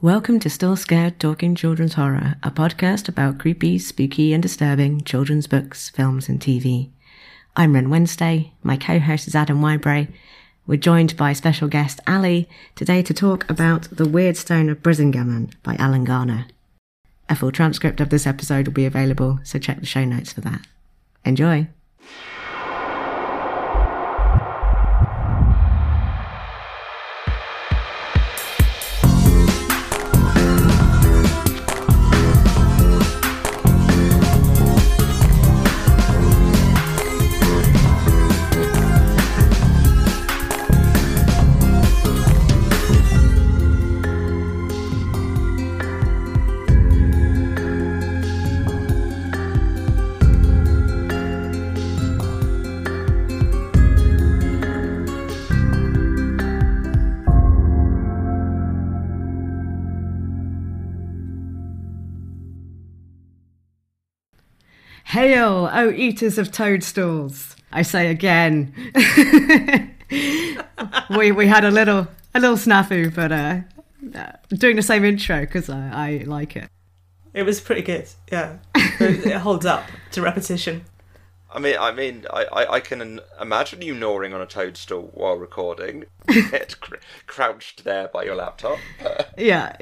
Welcome to Still Scared Talking Children's Horror, a podcast about creepy, spooky and disturbing children's books, films and TV. I'm Ren Wednesday, my co-host is Adam Wybray. We're joined by special guest Ali today to talk about The Weird Stone of Brisingamen by Alan Garner. A full transcript of this episode will be available, so check the show notes for that. Enjoy! Hail, O eaters of toadstools! I say again. we had a little snafu, but doing the same intro because I like it. It was pretty good, yeah. It holds up to repetition. I mean, I can imagine you gnawing on a toadstool while recording, crouched there by your laptop. Yeah.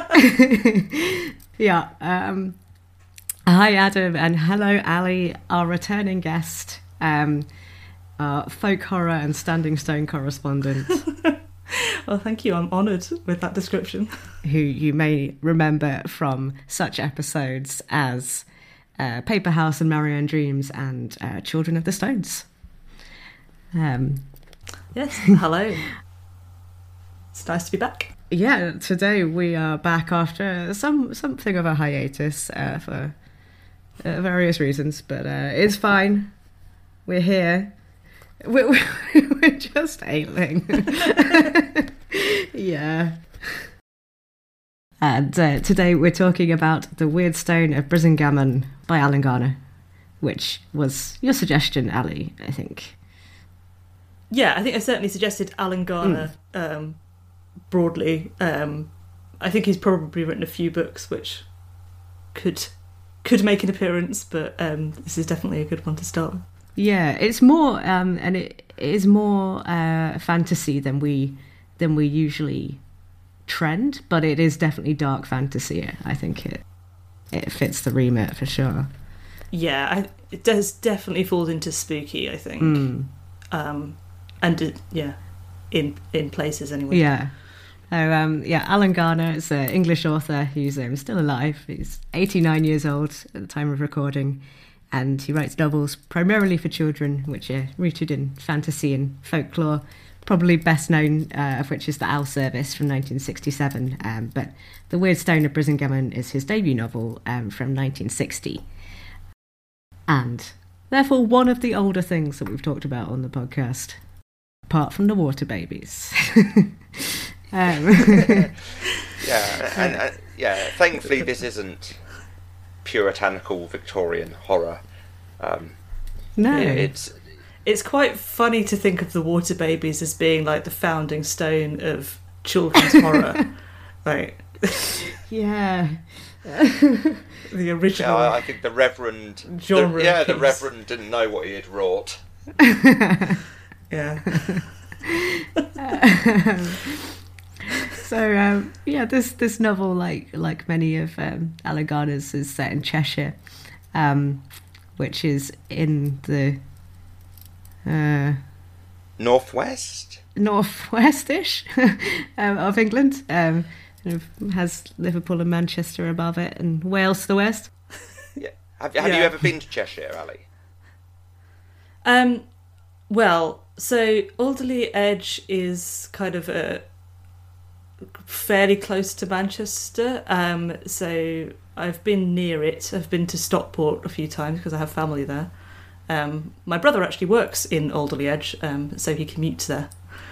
Yeah. Hi Adam and hello Ali, our returning guest, our folk horror and Standing Stone correspondent. Well, thank you, I'm honoured with that description. Who you may remember from such episodes as Paper House and Marianne Dreams and Children of the Stones. Yes, hello. It's nice to be back. Yeah, today we are back after something of a hiatus for various reasons, but it's fine. We're here. We're just ailing. Yeah. And today we're talking about The Weird Stone of Brisingamen by Alan Garner, which was your suggestion, Ali, I think. Yeah, I think I certainly suggested Alan Garner broadly. I think he's probably written a few books which could make an appearance, but this is definitely a good one to start with. Yeah, it's more and it is more fantasy than we usually trend, but it is definitely dark fantasy. I think it fits the remit for sure. Yeah, it does definitely falls into spooky, I think. In places anyway. Yeah. Alan Garner is an English author who's still alive. He's 89 years old at the time of recording, and he writes novels primarily for children, which are rooted in fantasy and folklore, probably best known of which is The Owl Service from 1967. But The Weird Stone of Brisingamen is his debut novel from 1960. And therefore one of the older things that we've talked about on the podcast, apart from the water babies. Thankfully this isn't puritanical Victorian horror. No, it's quite funny to think of the water babies as being like the founding stone of children's horror, like yeah. The original. Yeah, I think the Reverend genre. The Reverend didn't know what he had wrought. Yeah. So this novel, like many of Alan Garner's, is set in Cheshire, which is in the northwestish of England. Kind of has Liverpool and Manchester above it, and Wales to the west. Yeah. Have you ever been to Cheshire, Ali? Well, so Alderley Edge is kind of fairly close to Manchester. So I've been near it. I've been to Stockport a few times because I have family there. My brother actually works in Alderley Edge, so he commutes there.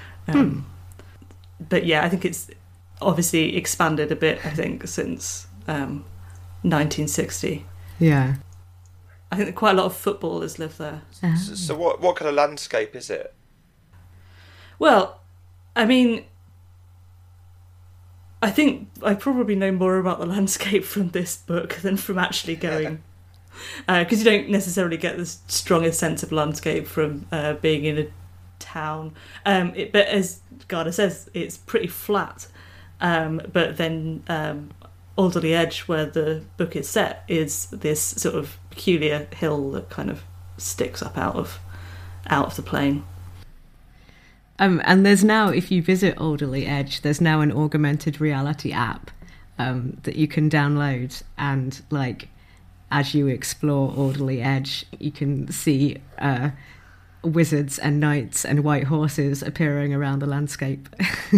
But yeah, I think it's obviously expanded a bit, I think, since 1960. Yeah. I think quite a lot of footballers live there. So what kind of landscape is it? Well, I mean, I think I probably know more about the landscape from this book than from actually going, because you don't necessarily get the strongest sense of landscape from being in a town. But as Garner says, it's pretty flat. But then Alderley Edge, where the book is set, is this sort of peculiar hill that kind of sticks up out of the plain. And there's now, if you visit Alderley Edge, there's now an augmented reality app that you can download, and like as you explore Alderley Edge, you can see wizards and knights and white horses appearing around the landscape.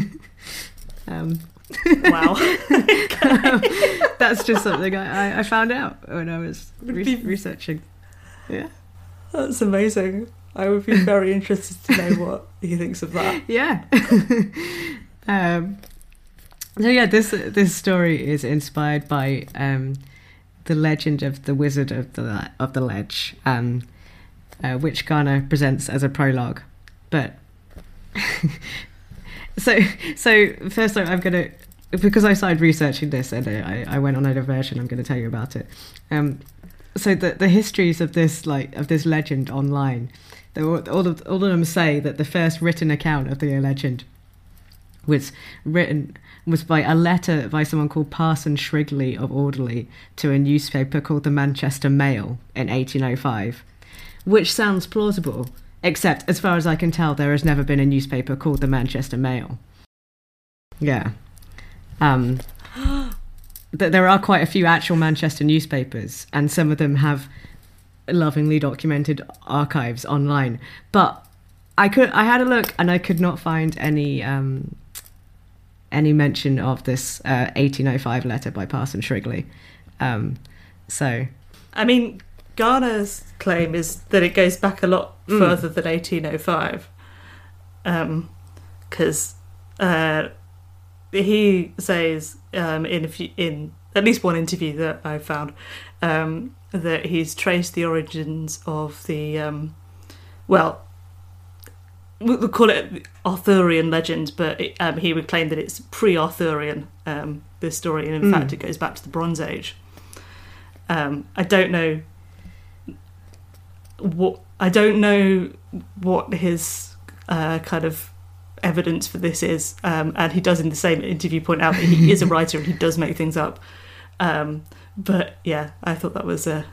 Wow. That's just something I found out when I was researching. Yeah. That's amazing. I would be very interested to know what he thinks of that. Yeah. So yeah, this story is inspired by the legend of the Wizard of the Ledge, which Garner presents as a prologue. But so first I'm gonna, because I started researching this and I went on a diversion, I'm going to tell you about it. So the histories of this legend online, all of them say that the first written account of the legend was by a letter by someone called Parson Shrigley of Alderley to a newspaper called the Manchester Mail in 1805, which sounds plausible, except as far as I can tell, there has never been a newspaper called the Manchester Mail. Yeah. There are quite a few actual Manchester newspapers, and some of them have lovingly documented archives online. But I had a look, and I could not find any mention of this 1805 letter by Parson Shrigley. So, I mean, Garner's claim is that it goes back a lot further than 1805, because he says in at least one interview that I found that he's traced the origins of the we'll call it Arthurian legend, but he would claim that it's pre-Arthurian, this story, and in fact it goes back to the Bronze Age. I don't know what his kind of evidence for this is, and he does in the same interview point out that he is a writer and he does make things up. But yeah, I thought that was a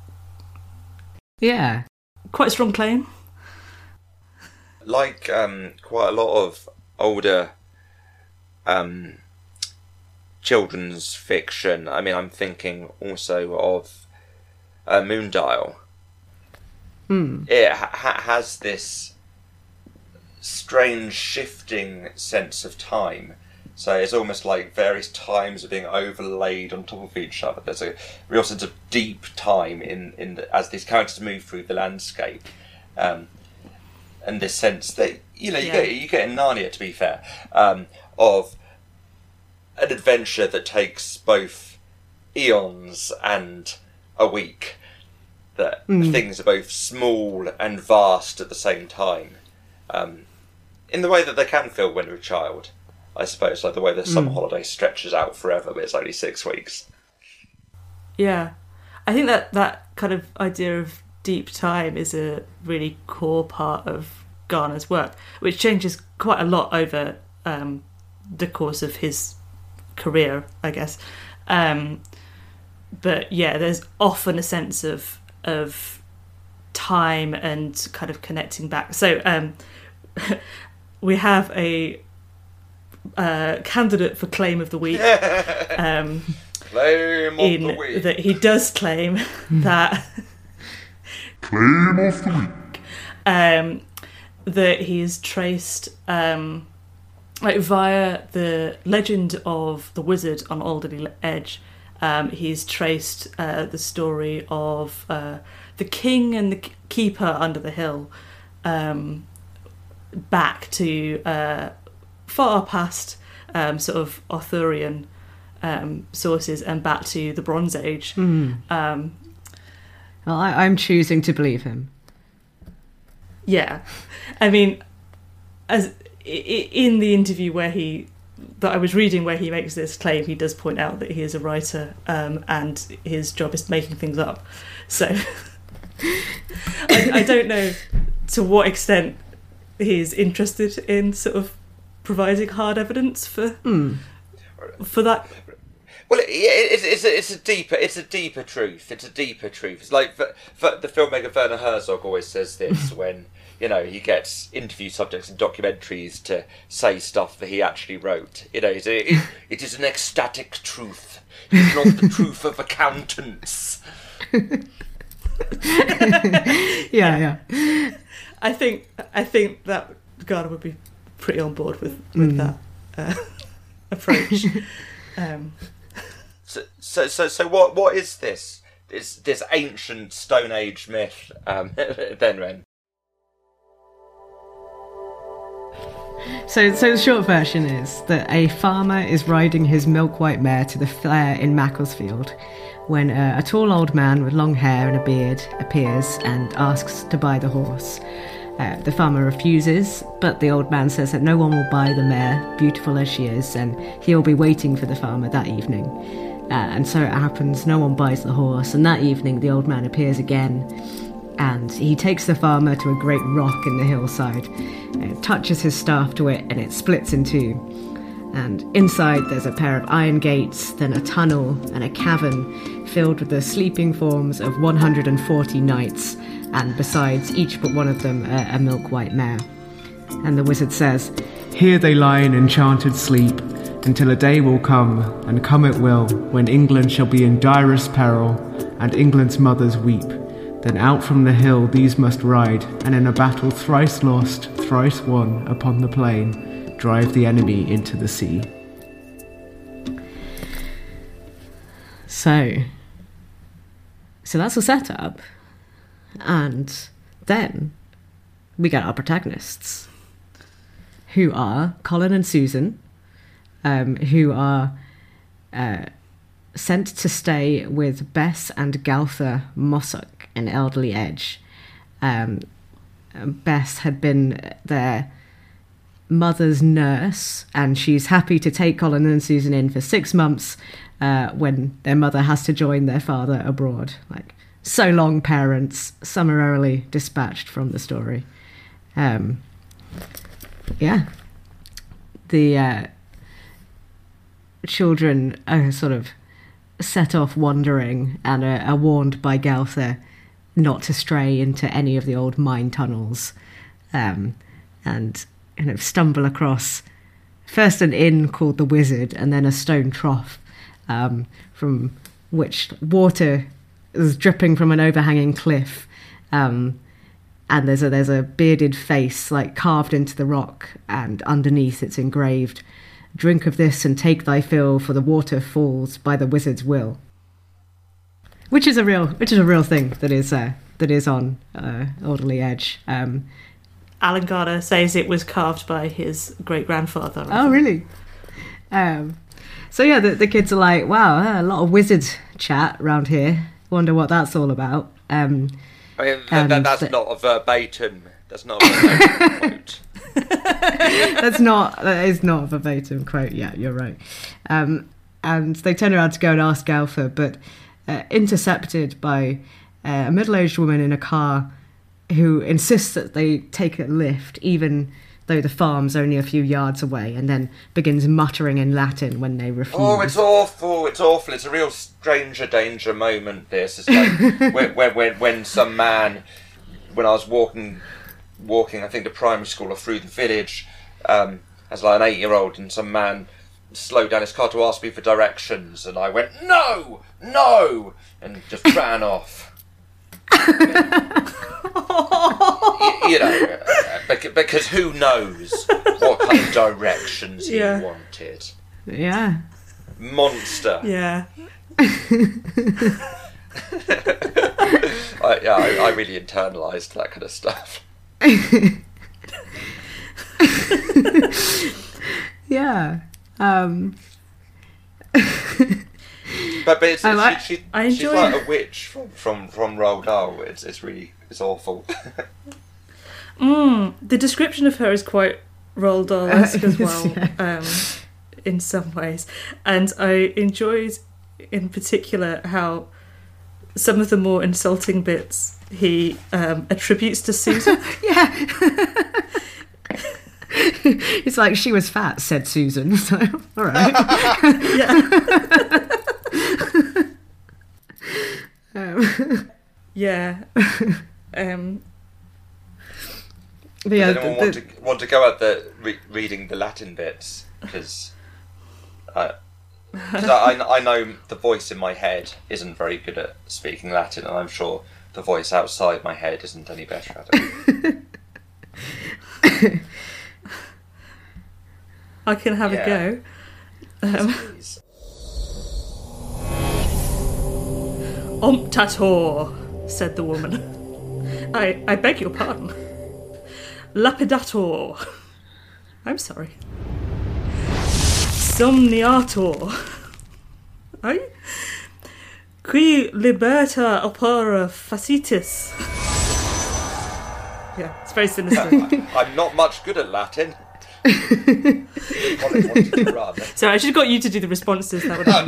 quite a strong claim. Like quite a lot of older children's fiction, I mean, I'm thinking also of Moondial. It has this strange shifting sense of time. So it's almost like various times are being overlaid on top of each other. There's a real sense of deep time as these characters move through the landscape. And this sense that you get in Narnia, to be fair, of an adventure that takes both eons and a week. That things are both small and vast at the same time, in the way that they can feel when you're a child, I suppose, like the way the summer holiday stretches out forever, but it's only 6 weeks. Yeah, I think that kind of idea of deep time is a really core part of Garner's work, which changes quite a lot over the course of his career, I guess. But yeah, there's often a sense of time and kind of connecting back. So we have a candidate for claim of the week. Claim of the week. That he does claim that Claim of the week. That he's traced via the legend of the wizard on Alderley Edge. He's traced the story of the king and the keeper under the hill back to far past sort of Arthurian sources and back to the Bronze Age. Well, I'm choosing to believe him. Yeah, I mean, as in the interview where he that I was reading where he makes this claim, he does point out that he is a writer, and his job is making things up. So I don't know to what extent he's interested in sort of providing hard evidence for that. Well, it's a deeper truth. It's a deeper truth. It's like the filmmaker Werner Herzog always says this when he gets interview subjects in documentaries to say stuff that he actually wrote. It is an ecstatic truth. It's not the truth of accountants. Yeah. I think that Garner would be pretty on board with that approach. So what is this? This ancient Stone Age myth, then, Ren? So the short version is that a farmer is riding his milk-white mare to the fair in Macclesfield when a tall old man with long hair and a beard appears and asks to buy the horse. The farmer refuses, but the old man says that no one will buy the mare, beautiful as she is, and he'll be waiting for the farmer that evening. And so it happens, no one buys the horse, and that evening the old man appears again, and he takes the farmer to a great rock in the hillside, touches his staff to it, and it splits in two. And inside there's a pair of iron gates, then a tunnel, and a cavern filled with the sleeping forms of 140 knights, and besides each but one of them a milk-white mare. And the wizard says, "Here they lie in enchanted sleep, until a day will come, and come it will, when England shall be in direst peril, and England's mothers weep. Then out from the hill these must ride, and in a battle thrice lost, thrice won, upon the plain, drive the enemy into the sea." So that's the setup. And then we get our protagonists, who are Colin and Susan, who are sent to stay with Bess and Galtha Mossock in Elderly Edge. Bess had been their mother's nurse, and she's happy to take Colin and Susan in for 6 months when their mother has to join their father abroad. Like, so long, parents, summarily dispatched from the story. The children are sort of set off wandering and are warned by Galtha not to stray into any of the old mine tunnels, and kind of stumble across first an inn called the Wizard, and then a stone trough from which water is dripping from an overhanging cliff, and there's a bearded face like carved into the rock, and underneath it's engraved, "Drink of this and take thy fill, for the water falls by the wizard's will," which is a real thing that is on Alderley Edge. Alan Garner says it was carved by his great-grandfather. Oh, really? So yeah, the kids are like, wow, a lot of wizard chat around here. Wonder what that's all about. I mean, that's not a verbatim. That's not a verbatim quote. That is not a verbatim quote. Yeah, you're right. And they turn around to go and ask Galtha, but intercepted by a middle-aged woman in a car who insists that they take a lift, even though the farm's only a few yards away, and then begins muttering in Latin when they refuse. Oh, it's awful! It's awful! It's a real stranger danger moment. This is like when some man, when I was walking, I think to primary school or through the village, as like an 8-year-old, and some man slowed down his car to ask me for directions, and I went no, and just ran off. Because who knows what kind of directions he wanted. Yeah. Monster. Yeah. I really internalised that kind of stuff. Yeah. But it's, she's enjoy like a witch from Roald Dahl. It's awful. The description of her is quite Roald Dahl-esque as well. in some ways. And I enjoyed in particular how some of the more insulting bits he attributes to Susan. Yeah. It's like, she was fat, said Susan. So, all right. Yeah. But yeah, Does anyone want to go at the reading the Latin bits? Because I know the voice in my head isn't very good at speaking Latin, and I'm sure the voice outside my head isn't any better at it. I can have a go. Please. Omptator, said the woman. I beg your pardon. Lapidator. I'm sorry. Somniator. Qui liberta opera facitis. Yeah, it's very sinister. I'm not much good at Latin. Colin wanted to run. So I should have got you to do the responses. That would Oh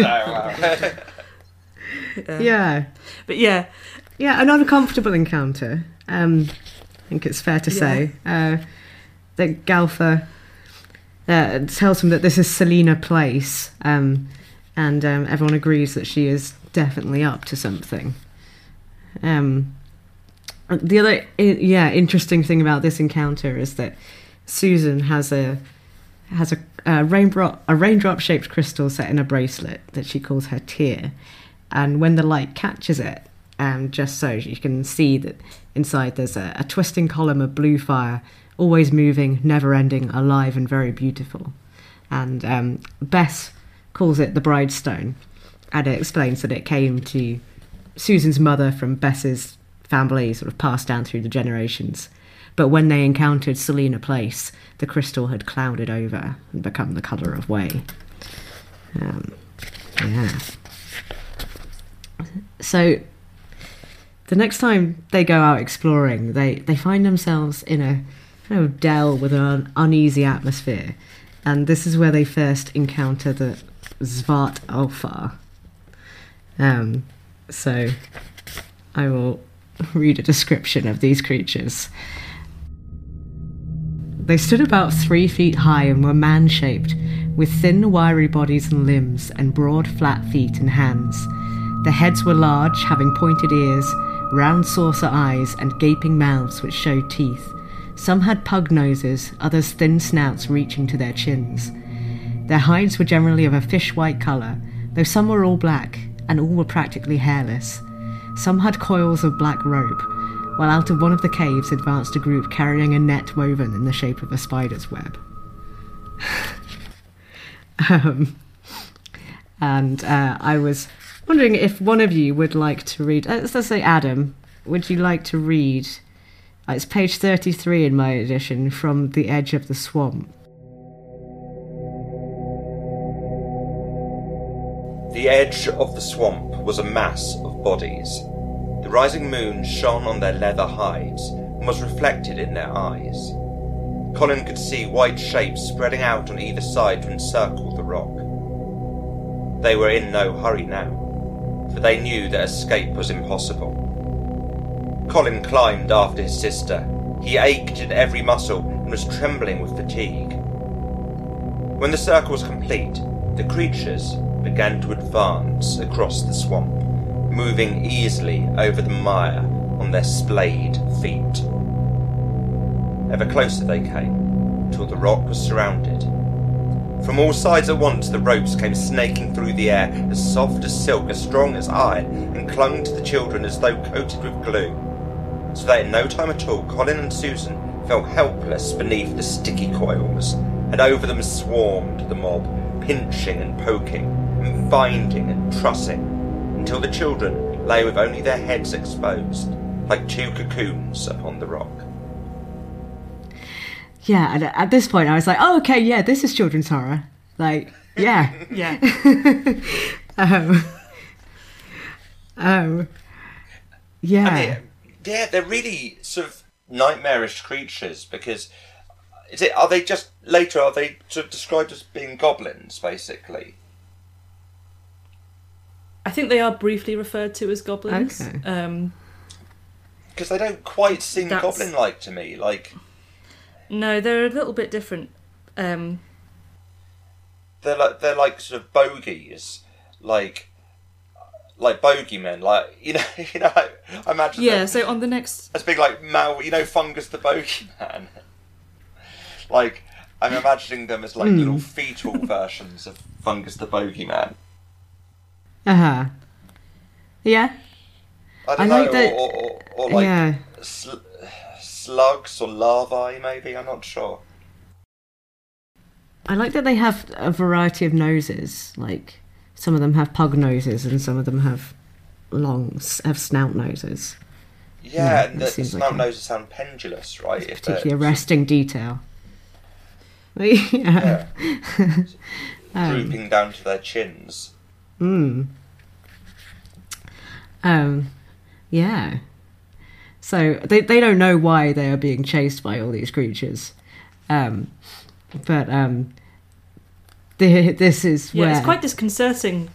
no! yeah. But yeah. Yeah, an uncomfortable encounter. I think it's fair to say. That Galfa tells him that this is Selina Place, and everyone agrees that she is definitely up to something. The other interesting thing about this encounter is that Susan has a raindrop shaped crystal set in a bracelet that she calls her tear, and when the light catches it, just so you can see that inside there's a twisting column of blue fire, always moving, never ending, alive and very beautiful. And Bess calls it the Bride Stone, and it explains that it came to Susan's mother from Bess's family, sort of passed down through the generations. But when they encountered Selina Place, the crystal had clouded over and become the colour of whey. So the next time they go out exploring, they find themselves in a kind of dell with an uneasy atmosphere. And this is where they first encounter the Svart Alfar. So I will read a description of these creatures. They stood about 3 feet high and were man-shaped, with thin, wiry bodies and limbs, and broad, flat feet and hands. Their heads were large, having pointed ears, round saucer eyes, and gaping mouths which showed teeth. Some had pug noses, others thin snouts reaching to their chins. Their hides were generally of a fish-white colour, though some were all black, and all were practically hairless. Some had coils of black rope, while out of one of the caves advanced a group carrying a net woven in the shape of a spider's web. I was wondering if one of you would like to read... let's say Adam, would you like to read... it's page 33 in my edition, From the Edge of the Swamp. The edge of the swamp was a mass of bodies. The rising moon shone on their leather hides and was reflected in their eyes. Colin could see white shapes spreading out on either side to encircle the rock. They were in no hurry now, for they knew that escape was impossible. Colin climbed after his sister. He ached in every muscle and was trembling with fatigue. When the circle was complete, the creatures began to advance across the swamp, moving easily over the mire on their splayed feet. Ever closer they came, till the rock was surrounded. From all sides at once the ropes came snaking through the air, as soft as silk, as strong as iron, and clung to the children as though coated with glue. So that in no time at all Colin and Susan fell helpless beneath the sticky coils, and over them swarmed the mob, pinching and poking, and binding and trussing, until the children lay with only their heads exposed, like 2 cocoons upon the rock. Yeah, and at this point I was like, oh, okay, yeah, this is children's horror. Like, yeah. Yeah. Yeah. I mean, yeah, they're really sort of nightmarish creatures, because Are they just later? Are they sort of described as being goblins, basically? I think they are briefly referred to as goblins. Okay. Because they don't quite seem That's- goblin-like to me. Like No, they're a little bit different. they're like sort of bogies, like bogeymen. Like I imagine. Yeah. them So on the next, as being like Fungus the bogeyman. Like I'm imagining them as like little fetal versions of Fungus the bogeyman. Uh-huh. Yeah. I I don't like know, that- or like yeah. slugs or larvae, maybe. I'm not sure. I like that they have a variety of noses. Like, some of them have pug noses and some of them have snout noses. Yeah, Yeah, and it the seems like snout a- noses sound pendulous, right? If they're- Particularly arresting detail. Yeah. Yeah. Drooping down to their chins. Yeah. So they don't know why they are being chased by all these creatures. This is where... yeah, it's quite disconcerting.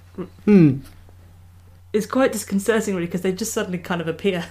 It's quite disconcerting, really, because they just suddenly kind of appear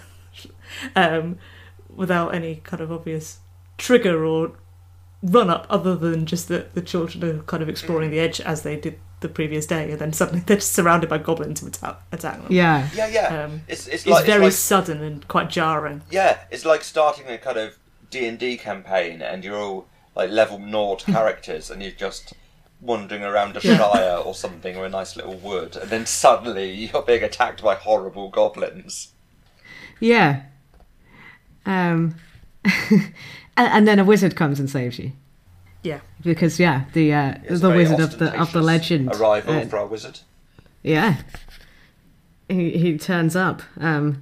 without any kind of obvious trigger or run up, other than just that the children are kind of exploring the edge as they did the previous day, and then suddenly they're just surrounded by goblins who attack them. Yeah. Yeah. It's like very sudden and quite jarring. Yeah, it's like starting a kind of D&D campaign, and you're all like level 0 characters, and you're just wandering around a shire or something, or a nice little wood, and then suddenly you're being attacked by horrible goblins. Yeah. And then a wizard comes and saves you. Yeah. Because the It's the very wizard of the ostentatious legend arrival for our wizard. Yeah. He turns up and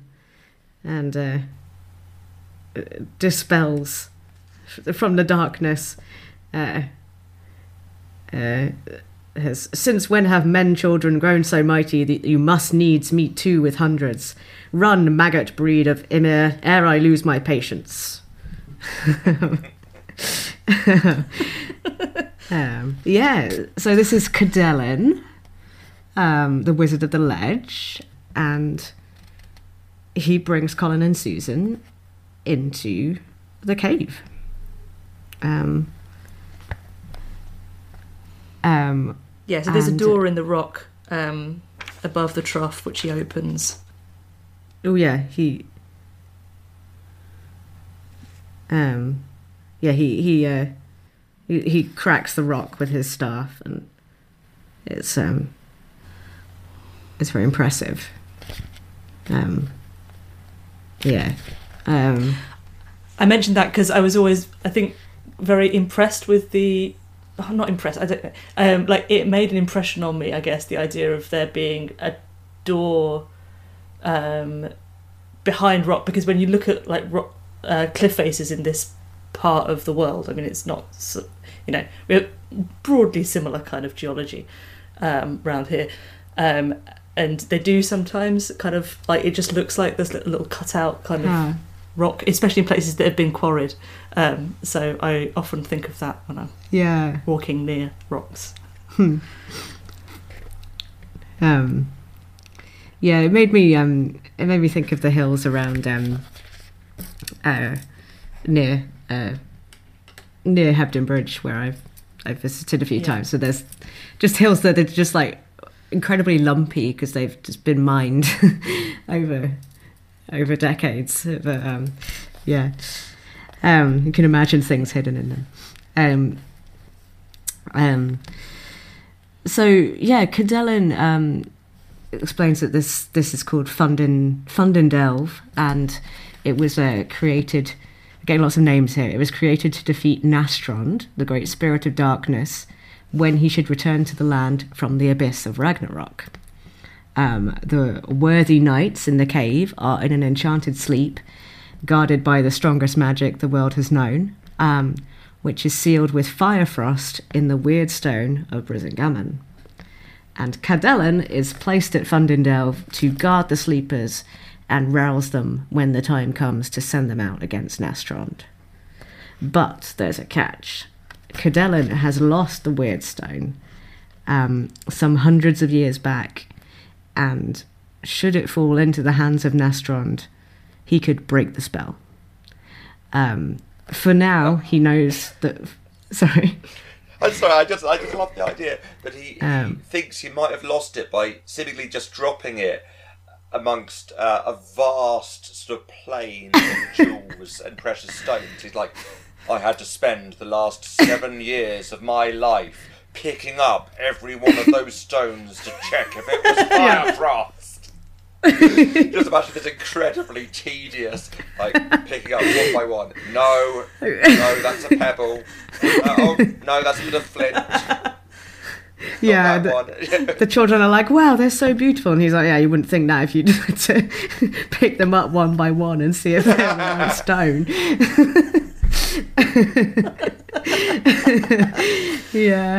dispels from the darkness. Since when have men children grown so mighty that you must needs meet two with hundreds? Run, maggot breed of Ymir, ere I lose my patience. So this is Cadelin, the Wizard of the Ledge, and he brings Colin and Susan into the cave. Yeah, so there's a And- door in the rock above the trough, which he opens. Oh yeah, he cracks the rock with his staff, and it's very impressive. I mentioned that because I was always, I think, very impressed with the... Oh, not impressed, I don't know. Like, it made an impression on me, I guess, the idea of there being a door behind rock, because when you look at, like, rock, cliff faces in this part of the world, I mean, it's not... we have broadly similar kind of geology around here. And they do sometimes kind of, like, it just looks like this little cutout kind of rock, especially in places that have been quarried. So I often think of that when I'm walking near rocks. It made me think of the hills around near Hebden Bridge, where I've visited a few times. So there's just hills that are just like incredibly lumpy because they've just been mined over decades. But you can imagine things hidden in them. Cadelin explains that this is called Fundendelve, and it was created. Getting lots of names here. It was created to defeat Nastrond, the great spirit of darkness, when he should return to the land from the abyss of Ragnarok. The worthy knights in the cave are in an enchanted sleep, guarded by the strongest magic the world has known, which is sealed with fire frost in the weird stone of Brisingamen. And Cadelin is placed at Fundendelve to guard the sleepers and rouse them when the time comes to send them out against Nastrond. But there's a catch. Cadelin has lost the Weirdstone some hundreds of years back, and should it fall into the hands of Nastrond, he could break the spell. For now, he knows that... Sorry. I'm sorry, I just love the idea that he thinks he might have lost it by seemingly just dropping it amongst a vast sort of plain of jewels and precious stones. He's like, I had to spend the last 7 years of my life picking up every one of those stones to check if it was Firefrost. Just imagine this incredibly tedious, like, picking up one by one. No, that's a pebble. Oh, no, that's a bit of flint. Yeah, the children are like, wow, they're so beautiful. And he's like, yeah, you wouldn't think that if you had to pick them up one by one and see if they're the right stone. Yeah.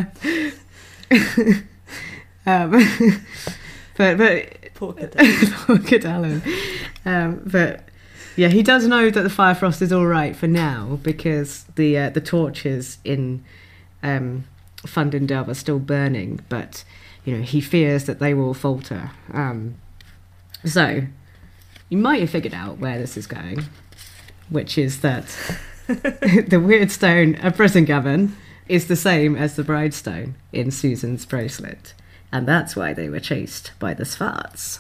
But Poor Cadelin. But yeah, he does know that the Firefrost is all right for now, because the torches in Fundendove are still burning, but he fears that they will falter. So you might have figured out where this is going, which is that the Weirdstone of Brisingavon is the same as the Bridestone in Susan's bracelet, and that's why they were chased by the Svarts.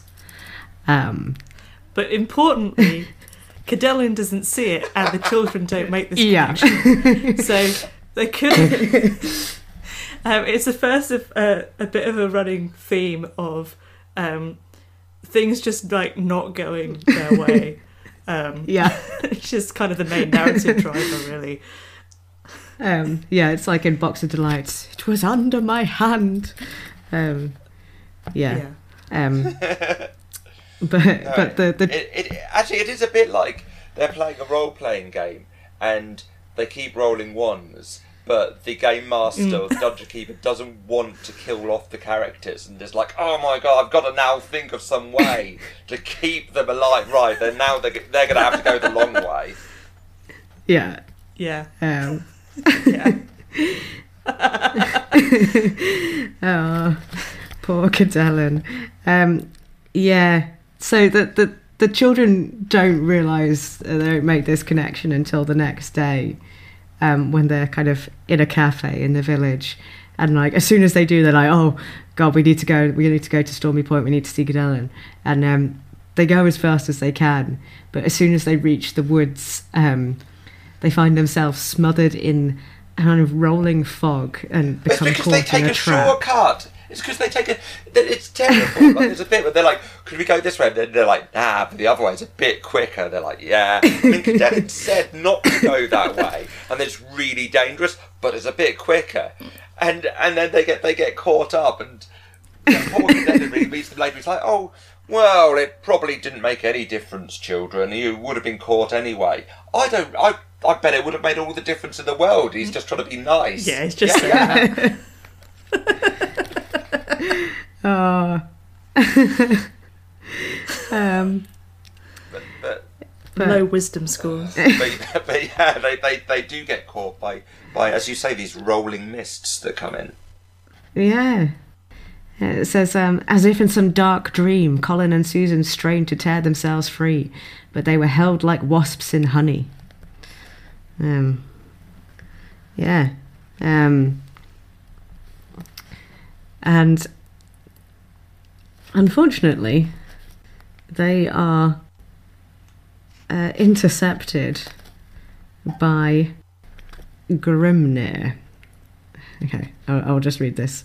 But importantly, Cadelin doesn't see it, and the children don't make this connection. Yeah. So they could. It's the first of a bit of a running theme of things just like not going their way. Yeah. It's just kind of the main narrative driver, really. Yeah, it's like in Box of Delights. It was under my hand. Yeah. But it is a bit like they're playing a role-playing game and they keep rolling ones, but the game master or the dungeon keeper doesn't want to kill off the characters, and is like, oh my god, I've got to now think of some way to keep them alive. Right, then now they're going to have to go the long way. Yeah. Yeah. Yeah. Oh, poor Cadelin. Yeah. So the children don't realise, they don't make this connection until the next day, when they're kind of in a cafe in the village, and like as soon as they do, they're like, oh god, we need to go to Stormy Point, we need to see Cadelin, and they go as fast as they can, but as soon as they reach the woods, they find themselves smothered in a kind of rolling fog and become caught in a trap. Shortcut. It's because they take it's terrible. Like, there's a bit where they're like, could we go this way? And they're like, nah, but the other way is a bit quicker. They're like, yeah. I mean, Cadelin said not to go that way, and it's really dangerous, but it's a bit quicker. And then they get caught up, and poor Cadelin really meets them later. He's like, oh, well, it probably didn't make any difference, children. You would have been caught anyway. I bet it would have made all the difference in the world. He's just trying to be nice. Yeah, he's just saying that. Oh. But low wisdom scores. but yeah, they do get caught by, as you say, these rolling mists that come in. Yeah. It says, as if in some dark dream, Colin and Susan strained to tear themselves free, but they were held like wasps in honey. Yeah. And unfortunately, they are intercepted by Grimnir. Okay, I'll just read this.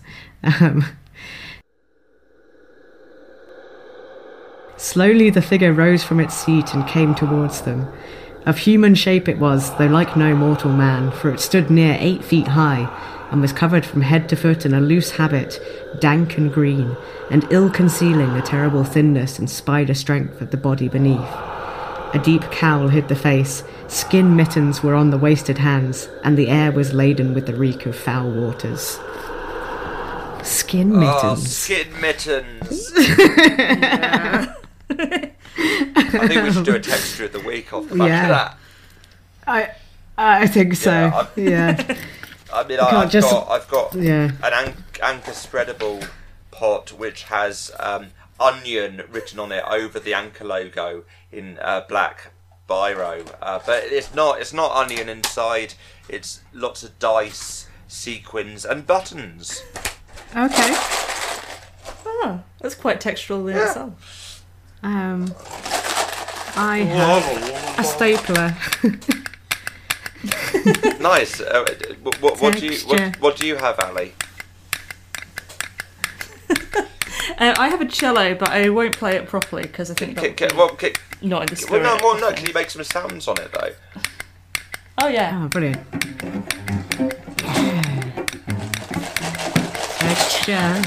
Slowly the figure rose from its seat and came towards them. Of human shape it was, though like no mortal man, for it stood near 8 feet high, and was covered from head to foot in a loose habit, dank and green, and ill-concealing the terrible thinness and spider strength of the body beneath. A deep cowl hid the face, skin mittens were on the wasted hands, and the air was laden with the reek of foul waters. Skin mittens. Oh, skin mittens. Yeah. I think we should do a texture of the week off the back of that. I think so. Yeah, Yeah. I mean, can't I've got Yeah. an anchor spreadable pot which has onion written on it over the anchor logo in black biro, but it's not onion inside. It's lots of dice, sequins, and buttons. Okay. Oh, that's quite textural in itself. I have a stapler. Nice. What do you have, Ali? I have a cello, but I won't play it properly because I think that would be not in the spirit. No. Can you make some sounds on it though? Oh yeah. Oh, brilliant. Texture.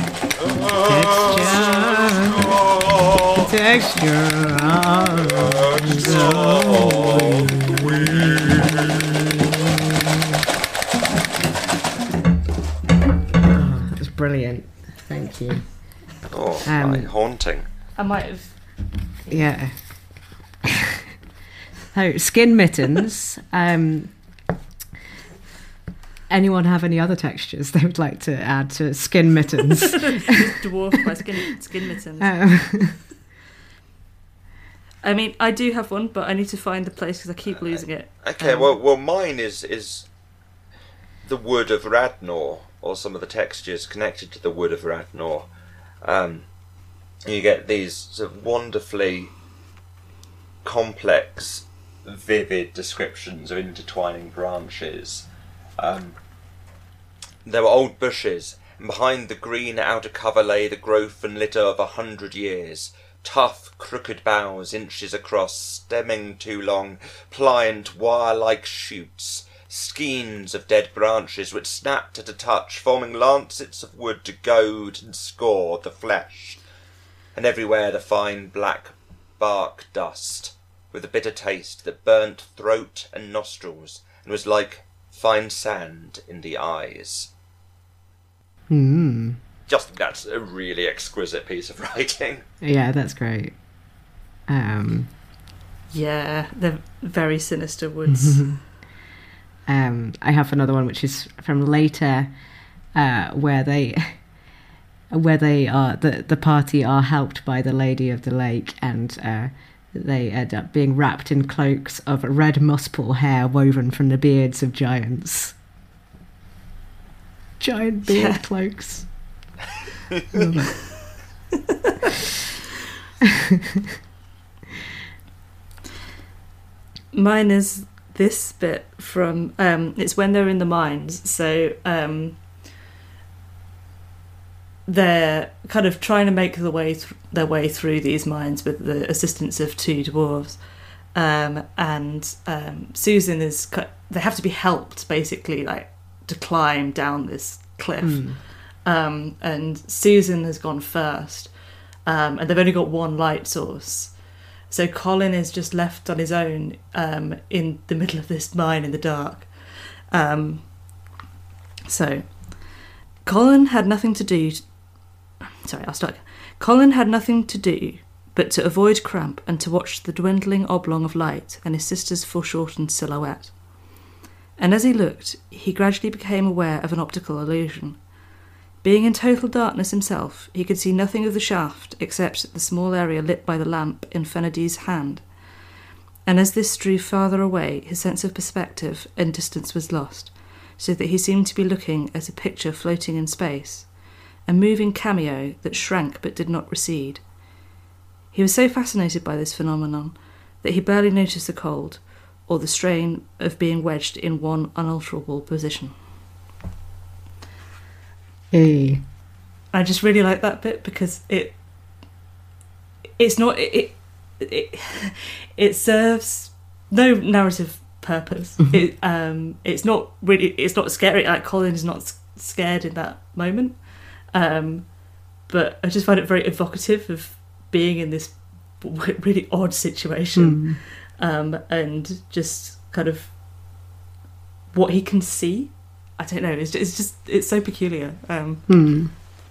Oh, that's brilliant. Thank you. Oh, right, haunting. I might have. Yeah. So, skin mittens. Anyone have any other textures they would like to add to skin mittens? It's dwarfed by skin mittens. I mean, I do have one, but I need to find the place because I keep losing it. Okay, well, mine is the wood of Radnor, or some of the textures connected to the wood of Radnor. You get these sort of wonderfully complex, vivid descriptions of intertwining branches. There were old bushes, and behind the green outer cover lay the growth and litter of 100 years. Tough, crooked boughs, inches across, stemming too long, pliant, wire-like shoots, skeins of dead branches which snapped at a touch, forming lancets of wood to goad and score the flesh. And everywhere the fine black bark dust, with a bitter taste that burnt throat and nostrils, and was like fine sand in the eyes. Just think that's a really exquisite piece of writing. Yeah, that's great. Yeah, they're very sinister woods. I have another one which is from later, where they are the party are helped by the Lady of the Lake, and they end up being wrapped in cloaks of red muspel hair woven from the beards of giants. Giant beard cloaks. Mine is this bit from it's when they're in the mines, so they're kind of trying to make their way through these mines with the assistance of two dwarves, and Susan is they have to be helped basically, like, to climb down this cliff. And Susan has gone first, and they've only got one light source. So Colin is just left on his own in the middle of this mine in the dark. So Colin had nothing to do... Sorry, I'll start. Colin had nothing to do but to avoid cramp and to watch the dwindling oblong of light and his sister's foreshortened silhouette. And as he looked, he gradually became aware of an optical illusion. Being in total darkness himself, he could see nothing of the shaft except the small area lit by the lamp in Fennedy's hand. And as this drew farther away, his sense of perspective and distance was lost, so that he seemed to be looking at a picture floating in space, a moving cameo that shrank but did not recede. He was so fascinated by this phenomenon that he barely noticed the cold, or the strain of being wedged in one unalterable position. Hey. I just really like that bit because it serves no narrative purpose. It's not scary. Like, Colin is not scared in that moment, but I just find it very evocative of being in this really odd situation, and just kind of what he can see. I don't know. It's so peculiar. The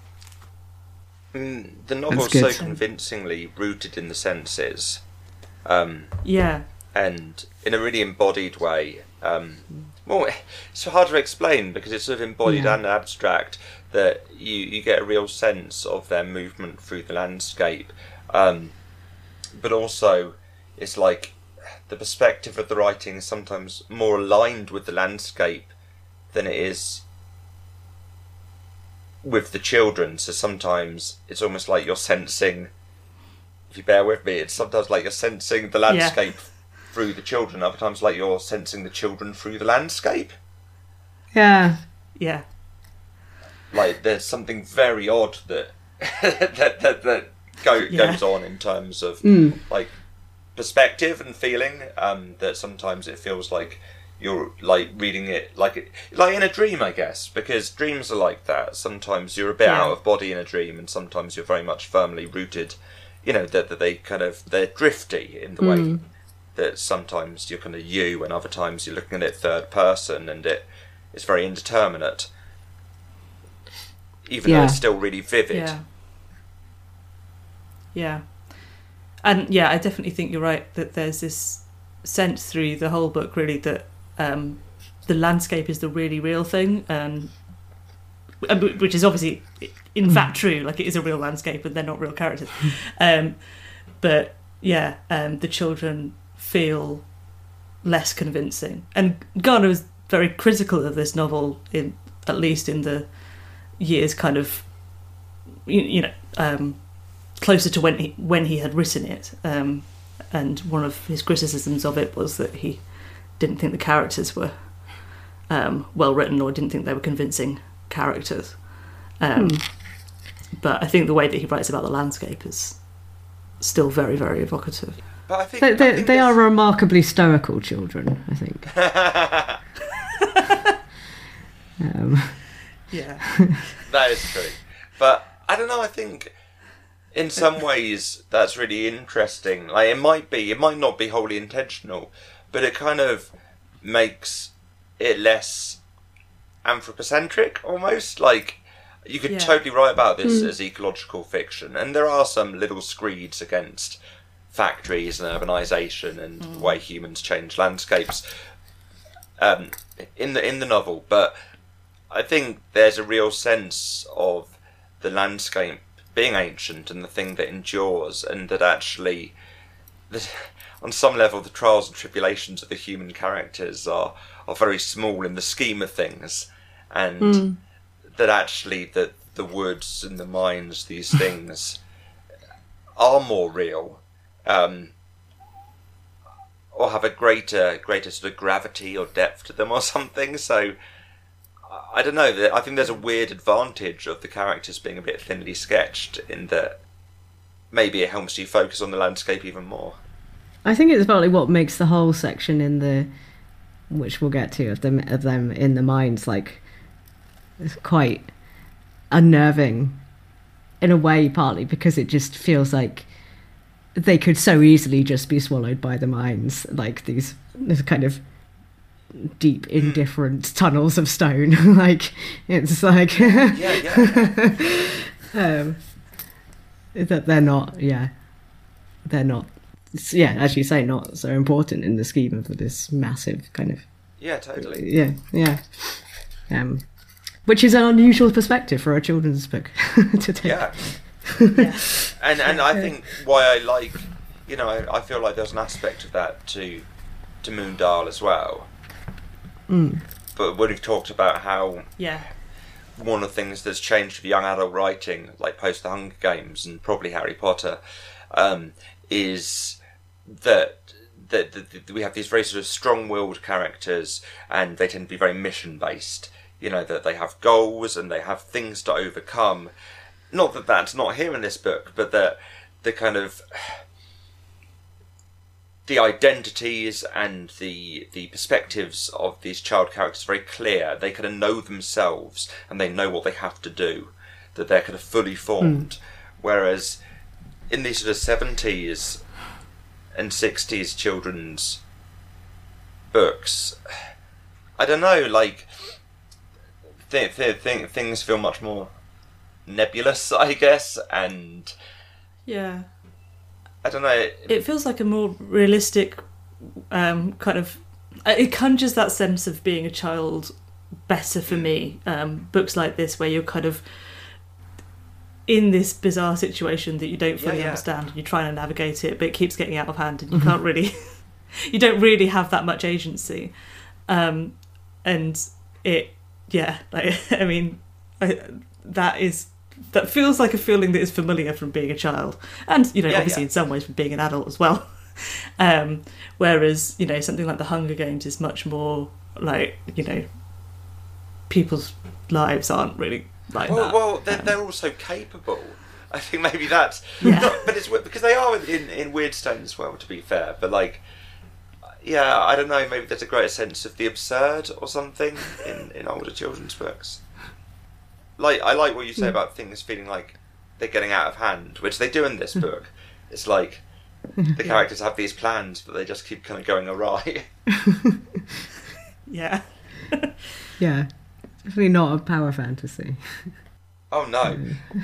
novel's so convincingly rooted in the senses. Yeah. And in a really embodied way. Well, it's hard to explain because it's sort of embodied and abstract, that you get a real sense of their movement through the landscape. But also, it's like the perspective of the writing is sometimes more aligned with the landscape than it is with the children. So sometimes it's almost like you're sensing, if you bear with me, it's sometimes like you're sensing the landscape through the children. Other times like you're sensing the children through the landscape. Yeah. Yeah. Like there's something very odd that goes on in terms of like perspective and feeling, that sometimes it feels like you're like reading it like in a dream, I guess, because dreams are like that. Sometimes you're a bit out of body in a dream, and sometimes you're very much firmly rooted, you know, that they're drifty in the way that sometimes you're kind of you, and other times you're looking at it third person, and it's very indeterminate, even though it's still really vivid. Yeah. And yeah, I definitely think you're right that there's this sense through the whole book, really, that the landscape is the really real thing, which is obviously in fact true. Like, it is a real landscape, and they're not real characters. But yeah, the children feel less convincing. And Garner was very critical of this novel, at least in the years kind of, closer to when he had written it, and one of his criticisms of it was that he didn't think the characters were well written, or didn't think they were convincing characters. But I think the way that he writes about the landscape is still very, very evocative. But I think they are remarkably stoical children, I think. Yeah, that is true. But I don't know, I think in some ways that's really interesting. Like, it might not be wholly intentional, but it kind of makes it less anthropocentric almost. Like, you could totally write about this as ecological fiction, and there are some little screeds against factories and urbanisation and the way humans change landscapes in the novel, but I think there's a real sense of the landscape being ancient and the thing that endures, and that actually, on some level, the trials and tribulations of the human characters are very small in the scheme of things, and that actually the woods and the mines, these things, are more real, or have a greater sort of gravity or depth to them or something. So I don't know, I think there's a weird advantage of the characters being a bit thinly sketched, in that maybe it helps you focus on the landscape even more. I think it's partly what makes the whole section which we'll get to, of them in the mines, like, it's quite unnerving in a way, partly because it just feels like they could so easily just be swallowed by the mines, like this kind of deep, indifferent tunnels of stone. Like, it's like that they're not, as you say, not so important in the scheme of this massive kind of totally which is an unusual perspective for a children's book to take. And I think why I like, I feel like there's an aspect of that to Moondial as well. But when we've talked about how one of the things that's changed for young adult writing, like post the Hunger Games and probably Harry Potter, is that we have these very sort of strong-willed characters, and they tend to be very mission-based. That they have goals and they have things to overcome. Not that that's not here in this book, but that the kind of the identities and the perspectives of these child characters are very clear. They kind of know themselves and they know what they have to do, that they're kind of fully formed. Whereas in these sort of 70s and 60s children's books, I don't know, like, things feel much more nebulous, I guess, and I don't know. It feels like a more realistic kind of it conjures that sense of being a child better for me. Books like this where you're kind of in this bizarre situation that you don't fully understand, and you're trying to navigate it, but it keeps getting out of hand, and you can't really, you don't really have that much agency. And it, I mean, that feels like a feeling that is familiar from being a child, and obviously in some ways from being an adult as well. Whereas something like The Hunger Games is much more like people's lives aren't really like that. Well, they're also capable. I think maybe that's but it's because they are in Weirdstone as well, to be fair. But I don't know. Maybe there's a greater sense of the absurd or something in older children's books. I like what you say about things feeling like they're getting out of hand, which they do in this book. It's like the characters have these plans, but they just keep kind of going awry. Yeah. Yeah. Definitely not a power fantasy. Oh no.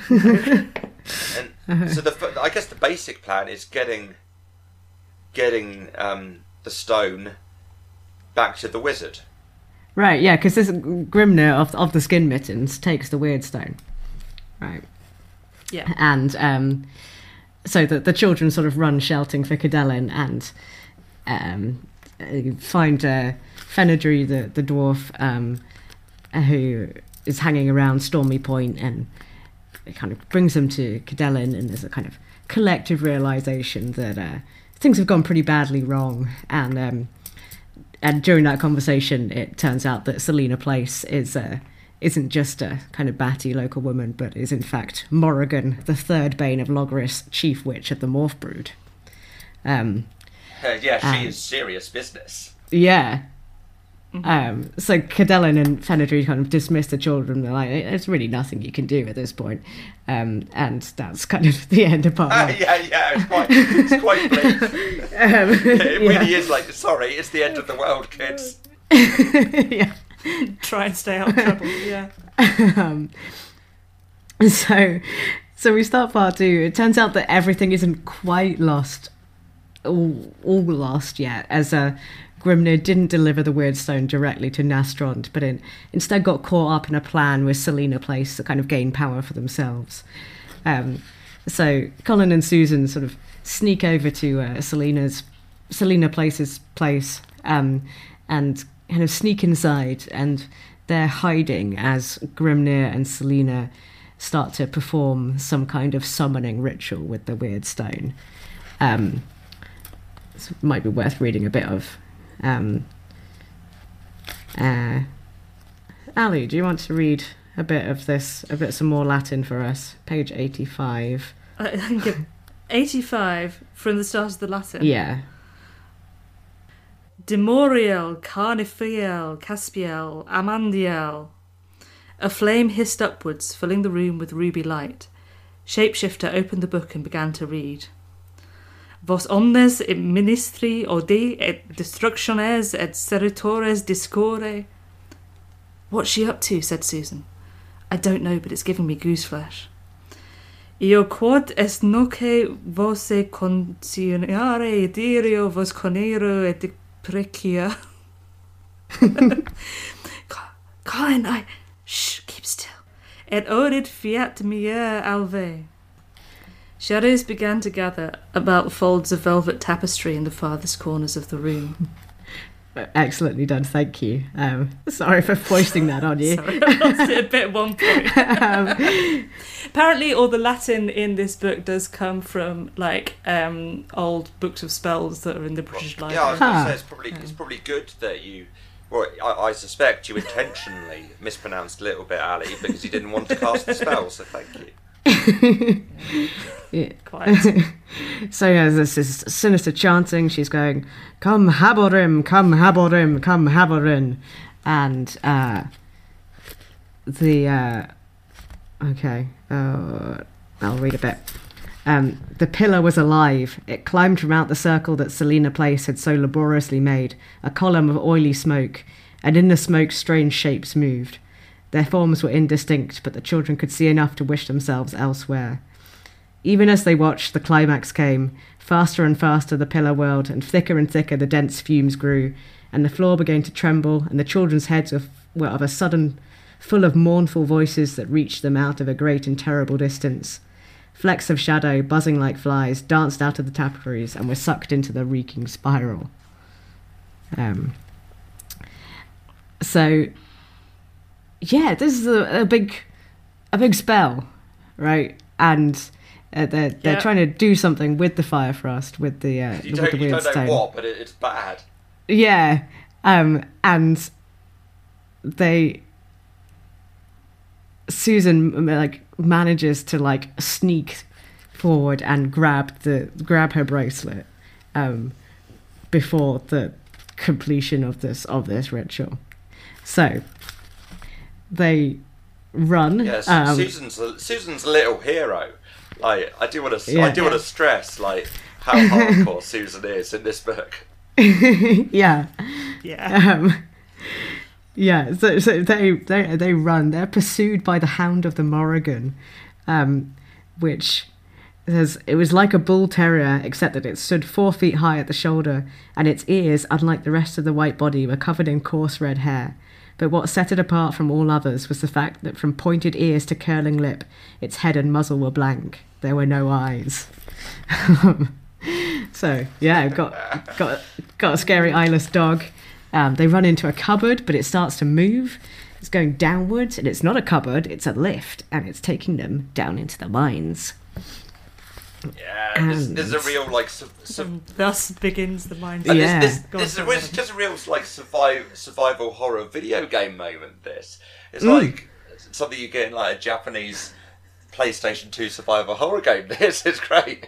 And so I guess the basic plan is getting the stone back to the wizard. Right, yeah, because this Grimnir of the Skin Mittens takes the Weirdstone. Right. Yeah. And so the children sort of run shouting for Cadelin and find Fenedri, the dwarf, who is hanging around Stormy Point, and it kind of brings them to Cadelin, and there's a kind of collective realisation that things have gone pretty badly wrong, and during that conversation it turns out that Selena Place isn't just a kind of batty local woman, but is in fact Morrigan, the third Bane of Logoris, chief witch of the Morph Brood. She is serious business. Yeah. So Cadelin and Fenedri kind of dismiss the children. They're like, there's really nothing you can do at this point. And that's kind of the end of part one. It's quite bleak. It really is like, sorry, it's the end of the world, kids. Yeah. Try and stay out of trouble, yeah. So we start part two. It turns out that everything isn't quite lost, all lost yet, as Grimnir didn't deliver the Weirdstone directly to Nastrond, but instead got caught up in a plan with Selena Place to kind of gain power for themselves. So Colin and Susan sort of sneak over to Selena Place's place and kind of sneak inside, and they're hiding as Grimnir and Selena start to perform some kind of summoning ritual with the Weirdstone. This might be worth reading a bit of. Ali, do you want to read a bit some more Latin for us? Page 85. I think 85 from the start of the Latin. Yeah. Demoriel, Carnifiel, Caspiel, Amandiel. A flame hissed upwards, filling the room with ruby light. Shapeshifter opened the book and began to read. Vos omnes et ministri odi et destructiones et seritores discore. What's she up to? Said Susan. I don't know, but it's giving me goose flesh. Io quod est noce voce consignare dirio vos conero et deprecia. Colin, Shh, keep still. Et orit fiat mier alve. Shadows began to gather about folds of velvet tapestry in the farthest corners of the room. Excellently done, thank you. Sorry for foisting that on you. Sorry, I lost it a bit at one point. Apparently all the Latin in this book does come from old books of spells that are in the British Library. Yeah, I was going to say it's probably good that you... Well, I suspect you intentionally mispronounced a little bit, Ali, because you didn't want to cast the spell, so thank you. Yeah. Quite. So there's this sinister chanting. She's going, "Come Haborim, come Haborim, come Haborin," and I'll read a bit. The pillar was alive. It climbed from out the circle that Selena Place had so laboriously made, a column of oily smoke, and in the smoke strange shapes moved. Their forms were indistinct, but the children could see enough to wish themselves elsewhere. Even as they watched, the climax came. Faster and faster the pillar whirled, and thicker the dense fumes grew, and the floor began to tremble, and the children's heads were of a sudden full of mournful voices that reached them out of a great and terrible distance. Flecks of shadow, buzzing like flies, danced out of the tapestries and were sucked into the reeking spiral. So, yeah, this is a big spell, right? And they're trying to do something with the Fire Frost, with the you with the weird don't stone. know what, but it's bad. Yeah, and Susan manages to sneak forward and grab her bracelet before the completion of this ritual. So they run. Yes, Susan's a little hero. I do want to stress how hardcore Susan is in this book. Yeah. Yeah. So they run. They're pursued by the Hound of the Morrigan, which it was like a bull terrier, except that it stood 4 feet high at the shoulder, and its ears, unlike the rest of the white body, were covered in coarse red hair. But what set it apart from all others was the fact that from pointed ears to curling lip, its head and muzzle were blank. There were no eyes. So yeah, got a scary eyeless dog. They run into a cupboard, but it starts to move. It's going downwards, and it's not a cupboard, it's a lift, and it's taking them down into the mines. Yeah, there's a real thus begins the mind. Yeah. This is just a real survival horror video game moment. This it's like something you get in a Japanese PlayStation 2 survival horror game. This is great.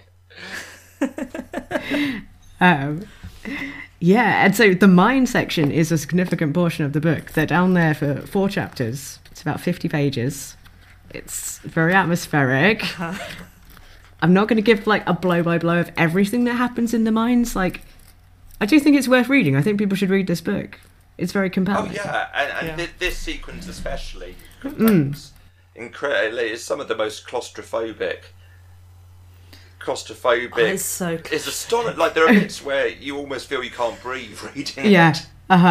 Yeah, and so the mine section is a significant portion of the book. They're down there for 4 chapters. It's about 50 pages. It's very atmospheric. I'm not going to give a blow-by-blow of everything that happens in the mines. I do think it's worth reading. I think people should read this book. It's very compelling. Oh yeah, and this sequence especially incredibly is some of the most claustrophobic. It's so good. It's astonishing. There are bits where you almost feel you can't breathe reading it.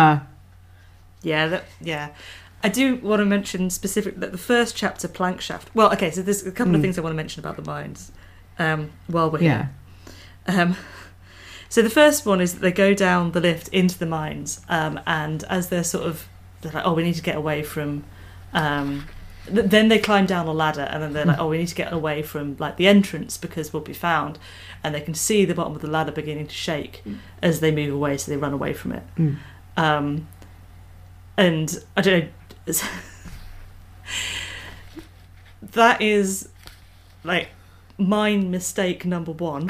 Yeah. I do want to mention specifically that the first chapter, Plank Shaft. Well, okay, so there's a couple of things I want to mention about the mines while we're here. So the first one is that they go down the lift into the mines, and as they're like, oh, we need to get away from. Then they climb down a ladder, and then they're like, oh, we need to get away from the entrance because we'll be found, and they can see the bottom of the ladder beginning to shake as they move away, so they run away from it. And I don't know, that is mine mistake number 1.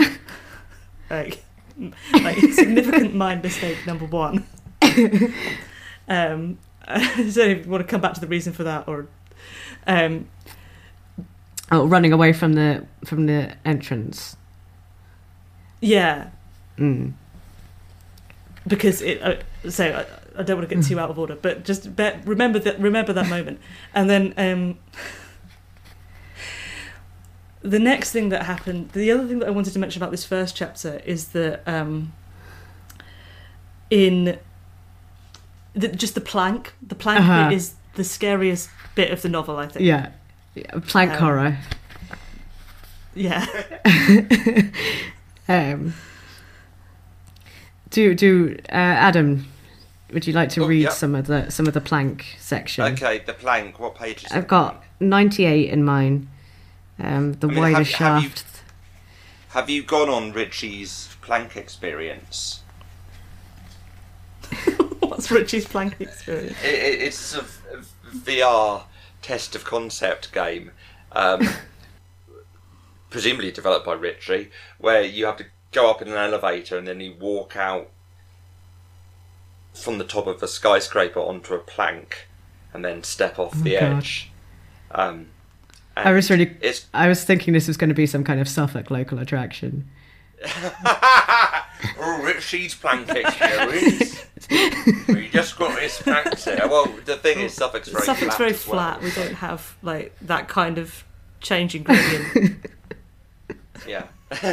Significant mine mistake number 1. I don't know if you want to come back to the reason for that, or running away from the entrance. Yeah. Because so I don't want to get too out of order, but just remember that moment, and then the next thing that happened. The other thing that I wanted to mention about this first chapter is that just the plank bit is the scariest bit of the novel, I think. Yeah, plank horror. Yeah. Adam, would you like to read some of the plank section? Okay, the plank. What pages? I've got 98 in mine. Wider shaft. Have you gone on Richie's plank experience? What's Richie's plank experience? It's a VR test of concept game, presumably developed by Richie, where you have to go up in an elevator and then you walk out from the top of a skyscraper onto a plank and then step off the edge. I was thinking this was going to be some kind of Suffolk local attraction. Richie's plank experience. We just got his planks here. Well, the thing is, Suffolk's very flat. We don't have that kind of changing gradient. Yeah.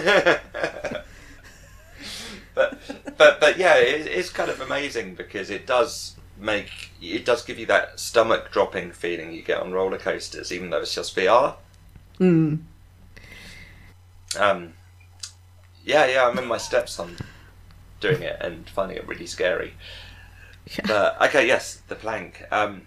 but yeah, it's kind of amazing because it does give you that stomach dropping feeling you get on roller coasters, even though it's just VR. Yeah, I remember my stepson doing it and finding it really scary. But okay, yes, the plank.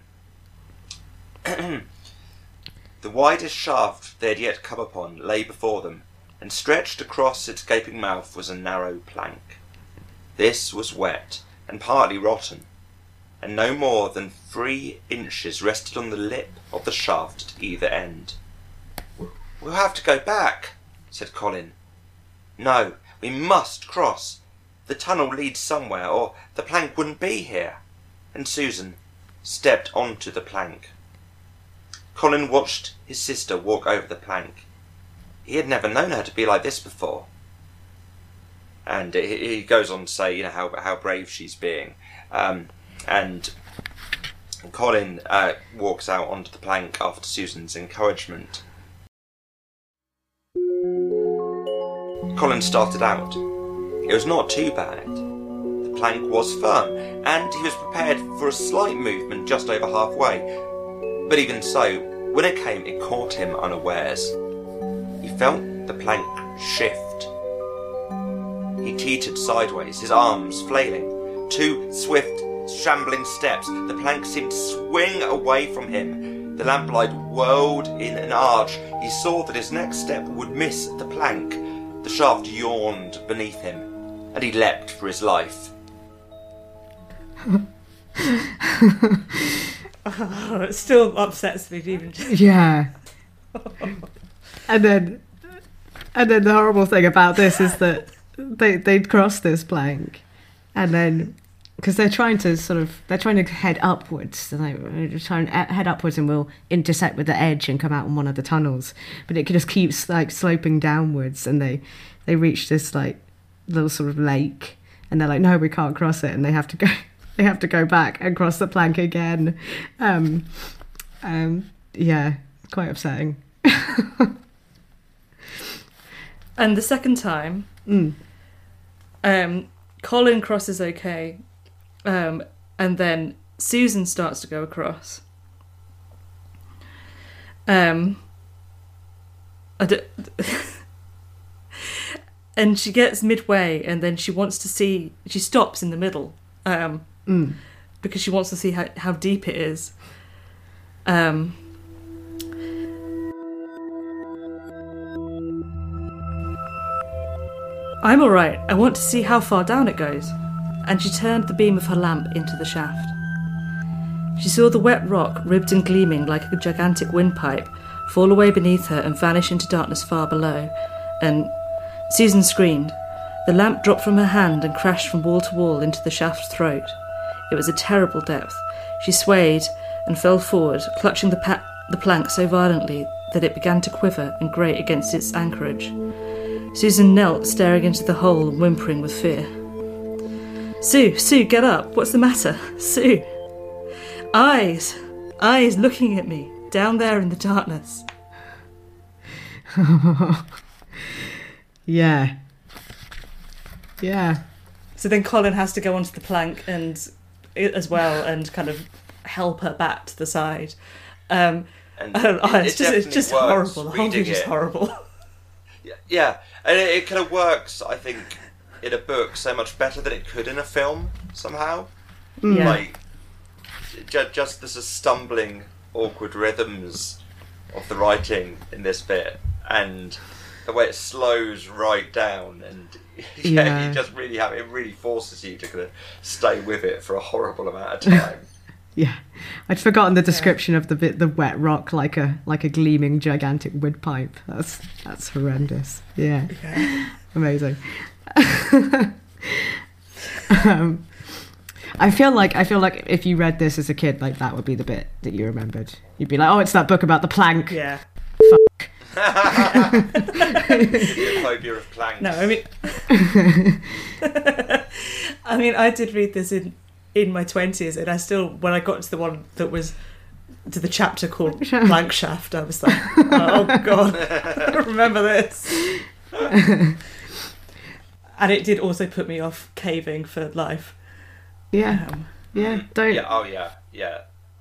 The widest shaft they had yet come upon lay before them, and stretched across its gaping mouth was a narrow plank. This was wet and partly rotten, and no more than 3 inches rested on the lip of the shaft at either end. "We'll have to go back," said Colin. "No, we must cross. The tunnel leads somewhere, or the plank wouldn't be here." And Susan stepped onto the plank. Colin watched his sister walk over the plank. He had never known her to be like this before. And he goes on to say, how brave she's being. And Colin walks out onto the plank after Susan's encouragement. Colin started out. It was not too bad. The plank was firm, and he was prepared for a slight movement just over halfway. But even so, when it came, it caught him unawares. He felt the plank shift. He teetered sideways, his arms flailing. 2 swift, shambling steps, the plank seemed to swing away from him. The lamplight whirled in an arch. He saw that his next step would miss the plank. The shaft yawned beneath him, and he leapt for his life. Oh, it still upsets me even. Yeah. And then the horrible thing about this is that they'd cross this plank, and then because they're trying to head upwards, so they're trying to head upwards and will intersect with the edge and come out on one of the tunnels, but it just keeps like sloping downwards, and they reach this like little sort of lake, and they're like, no, we can't cross it, and they have to go back and cross the plank again. Yeah, quite upsetting. And the second time, Colin crosses okay, and then Susan starts to go across. And she gets midway, and then she stops in the middle, because she wants to see how deep it is. "I'm all right. I want to see how far down it goes." And she turned the beam of her lamp into the shaft. She saw the wet rock, ribbed and gleaming like a gigantic windpipe, fall away beneath her and vanish into darkness far below. And Susan screamed. The lamp dropped from her hand and crashed from wall to wall into the shaft's throat. It was a terrible depth. She swayed and fell forward, clutching the plank so violently that it began to quiver and grate against its anchorage. Susan knelt, staring into the hole and whimpering with fear. Sue, get up. What's the matter? Sue. Eyes looking at me, down there in the darkness. Yeah. So then Colin has to go onto the plank as well and kind of help her back to the side. It's just horrible. The whole thing's just horrible. Yeah, and it kind of works, I think, in a book so much better than it could in a film, somehow. Yeah. Like, just the stumbling, awkward rhythms of the writing in this bit, and the way it slows right down, and you just really it really forces you to kind of stay with it for a horrible amount of time. Yeah, I'd forgotten the description of the wet rock like a gleaming gigantic wood pipe. That's horrendous. Yeah. Amazing. I feel like if you read this as a kid, like that would be the bit that you remembered. You'd be like, oh, it's that book about the plank. Yeah. Fuck. The phobia of planks. No, I mean, I did read this in my 20s, and I still, when I got to the one that was to the chapter called Plank Shaft, I was like, oh god, I remember this. And it did also put me off caving for life. Yeah. Don't. Yeah. Oh yeah. Yeah.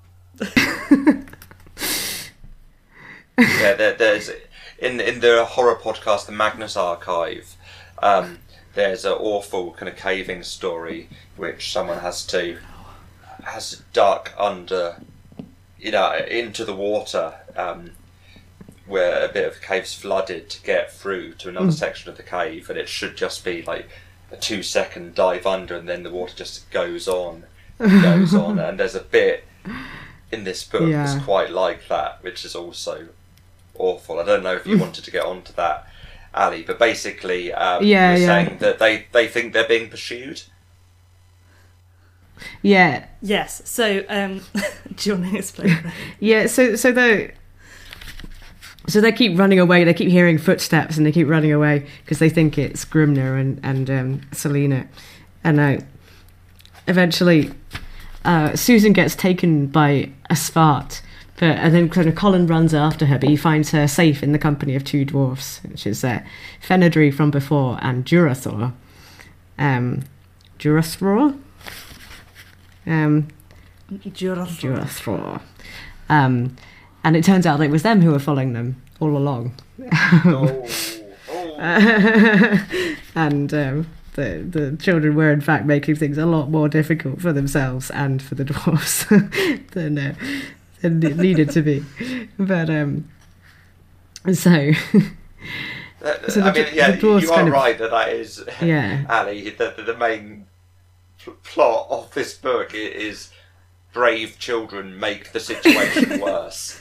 Yeah. There's in the horror podcast, the Magnus Archive. There's an awful kind of caving story which someone has to duck under, into the water, where a bit of the cave's flooded to get through to another section of the cave, and it should just be like a 2-second dive under, and then the water just goes on and goes on. And there's a bit in this book that's quite like that, which is also awful. I don't know if you wanted to get onto that, Ali, but basically, you're saying that they think they're being pursued. Yeah. Yes. So, do you want to explain that? Yeah. So they keep running away. They keep hearing footsteps, and they keep running away because they think it's Grimner and Selena. And eventually, Susan gets taken by a Svart. And then kind of Colin runs after her, but he finds her safe in the company of 2 dwarfs, which is Fenedri from before and Durathor. Durathor? Durathor. And it turns out that it was them who were following them all along. And the children were in fact making things a lot more difficult for themselves and for the dwarfs than it needed to be. But the dwarves you are right that is, Ali, the main plot of this book is brave children make the situation worse.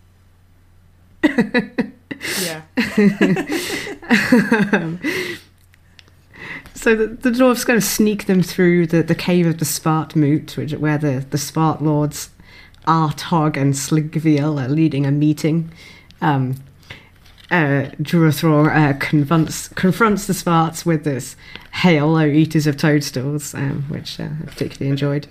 Yeah. So the dwarves kind of sneak them through the cave of the Svartmut, where the Svart lords Artog and Sligviel are leading a meeting. Durathor confronts the Svarts with this hail, O eaters of toadstools, which I particularly enjoyed.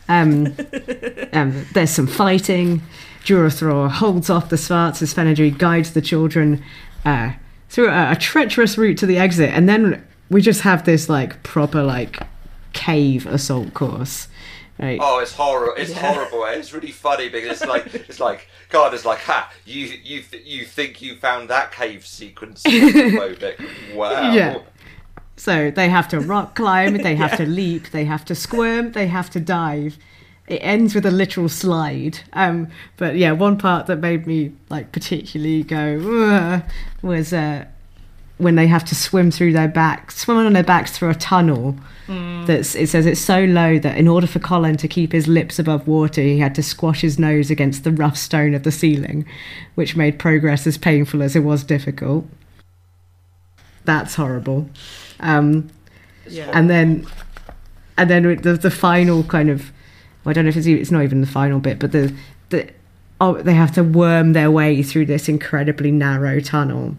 There's some fighting. Durathor holds off the Svarts as Fenedri guides the children through a treacherous route to the exit, and then we just have this proper cave assault course. Right. Oh, it's horrible! It's horrible. It's really funny because it's like God is like, ha! You think you found that cave sequence claustrophobic? Wow. Yeah. So they have to rock climb, they have to leap, they have to squirm, they have to dive. It ends with a literal slide. But yeah, one part that made me particularly go was when they have to swim on their backs through a tunnel. It says it's so low that in order for Colin to keep his lips above water, he had to squash his nose against the rough stone of the ceiling, which made progress as painful as it was difficult. That's horrible. And then the final kind of, I don't know if it's not even the final bit, but they have to worm their way through this incredibly narrow tunnel.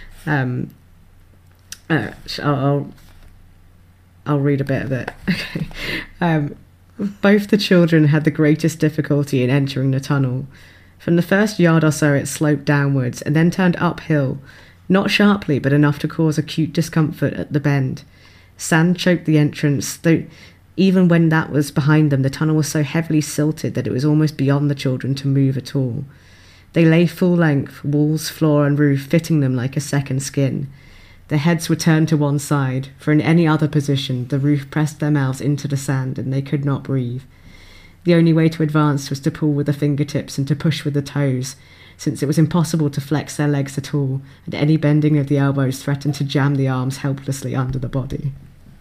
I'll read a bit of it. Okay. Both the children had the greatest difficulty in entering the tunnel. From the first yard or so it sloped downwards and then turned uphill, not sharply but enough to cause acute discomfort at the bend. Sand choked the entrance, though even when that was behind them the tunnel was so heavily silted that it was almost beyond the children to move at all. They lay full length, walls, floor and roof fitting them like a second skin. Their heads were turned to one side, for in any other position the roof pressed their mouths into the sand and they could not breathe. The only way to advance was to pull with the fingertips and to push with the toes, since it was impossible to flex their legs at all, and any bending of the elbows threatened to jam the arms helplessly under the body.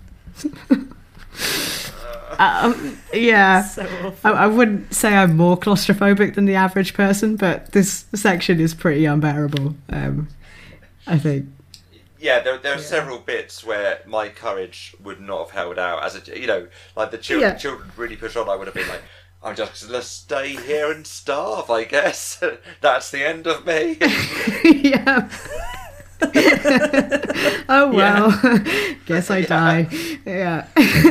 Yeah, so awful. I wouldn't say I'm more claustrophobic than the average person, but this section is pretty unbearable, I think. Yeah, there are several bits where my courage would not have held out. As the children really push on. I would have been like, I'm just gonna stay here and starve, I guess. That's the end of me. Yeah. Oh well, guess I die. Yeah.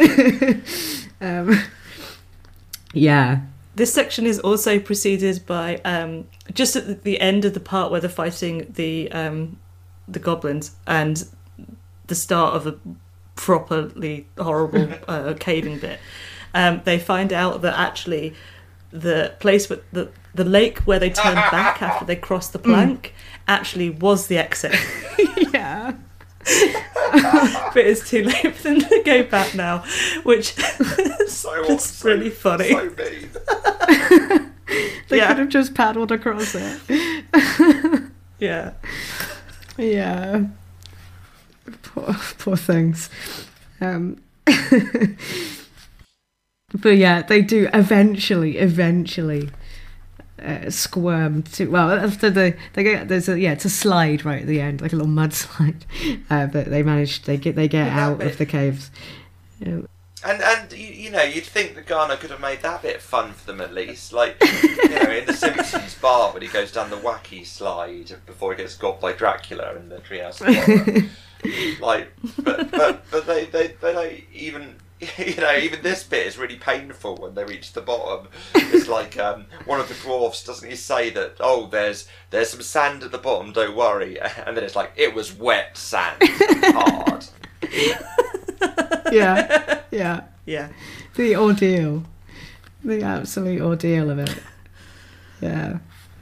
Yeah. This section is also preceded by just at the end of the part where they're fighting the the goblins and the start of a properly horrible caving bit, they find out that actually the place with the lake where they turned back after they crossed the plank actually was the exit. Yeah. But it's too late for them to go back now, which is just really funny. So mean. They could have just paddled across it. Yeah. Yeah. Poor things. But yeah, they do eventually squirm to, well, after they get, it's a slide right at the end, like a little mudslide, but they get out of the caves. And you know, you'd think that Garner could have made that bit fun for them at least, like, you know, in the Simpsons bar when he goes down the wacky slide before he gets got by Dracula in the Treehouse of Horror. Like, but they don't even. You know, even this bit is really painful when they reach the bottom. It's like one of the dwarfs, doesn't he say that, oh, there's some sand at the bottom, don't worry. And then it's like, it was wet sand, hard. Yeah. The ordeal. The absolute ordeal of it. Yeah.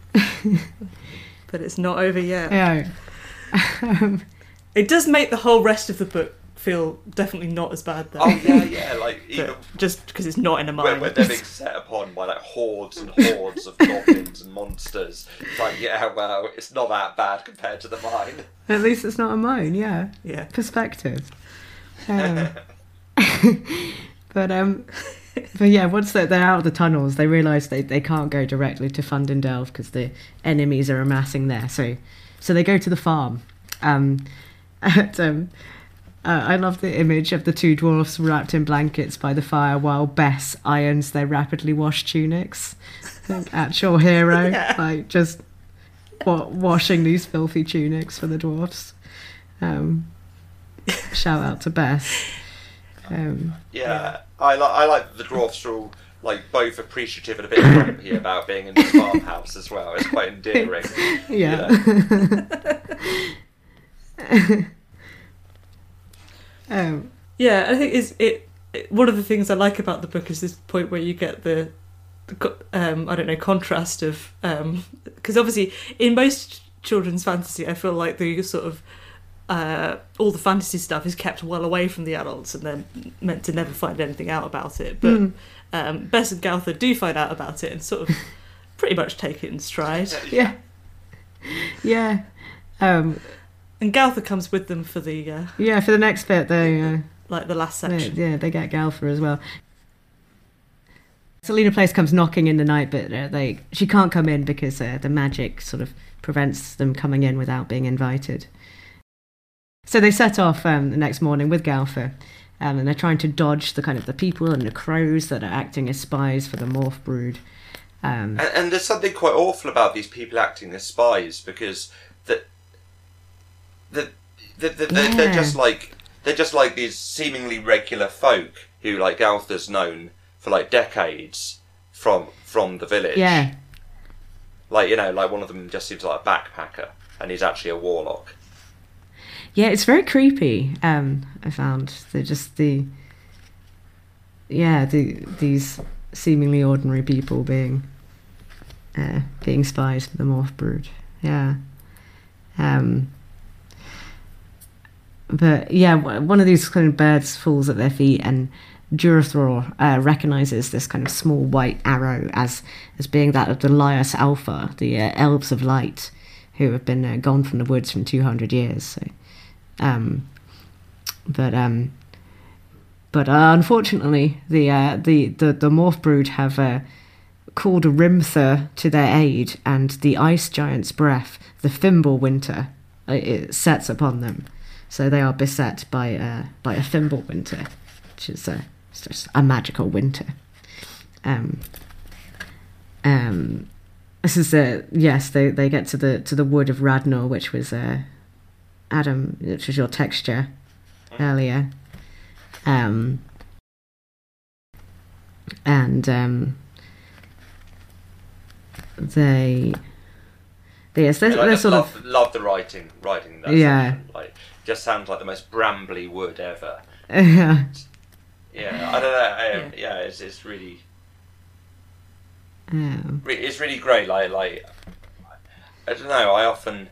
But it's not over yet. Yeah. It does make the whole rest of the book feel definitely not as bad though. Oh yeah, like even just because it's not in a mine. When they're being set upon by like hordes and hordes of goblins and monsters, it's like, yeah, well, it's not that bad compared to the mine. At least it's not a mine. Yeah. Perspective. But yeah, once they're out of the tunnels, they realise they can't go directly to Fundendale because the enemies are amassing there. So they go to the farm. I love the image of the two dwarfs wrapped in blankets by the fire while Bess irons their rapidly washed tunics. Like, actual hero, like just washing these filthy tunics for the dwarfs. Shout out to Bess. I like the dwarfs are all like both appreciative and a bit grumpy about being in the farmhouse as well. It's quite endearing. Yeah. Yeah, I think one of the things I like about the book is this point where you get the contrast of because obviously in most children's fantasy I feel like the sort of all the fantasy stuff is kept well away from the adults and they're meant to never find anything out about it, but Bess and Gowther do find out about it and sort of pretty much take it in stride. Yeah. And Gowther comes with them for the for the next bit. They like the last section. They get Gowther as well. Selena Place comes knocking in the night, but she can't come in because the magic sort of prevents them coming in without being invited. So they set off the next morning with Gowther, and they're trying to dodge the people and the crows that are acting as spies for the Morph Brood. And there's something quite awful about these people acting as spies because they're just like these seemingly regular folk who like Gowther's known for like decades from the village. Yeah. Like, you know, like one of them just seems like a backpacker and he's actually a warlock. Yeah, it's very creepy. I found they're just these seemingly ordinary people being spies for the Morph Brood. Yeah. But yeah, one of these kind of birds falls at their feet, and Durathror recognises this kind of small white arrow as being that of the Laios Alpha, the elves of light, who have been gone from the woods from 200 years. So, but unfortunately, the Morph Brood have called Rimther to their aid, and the ice giant's breath, the Fimbulwinter, it sets upon them. So they are beset by a Fimbulwinter, which is it's just a magical winter. This is they get to the wood of Radnor, which was Adam, which was your texture earlier, and they Yes, they're, I they're just sort love the writing in that Yeah. section. Like, just sounds like the most brambly wood ever. of. Yeah, I don't know. Yeah, it's really Um, it's really great. Like I don't know. I often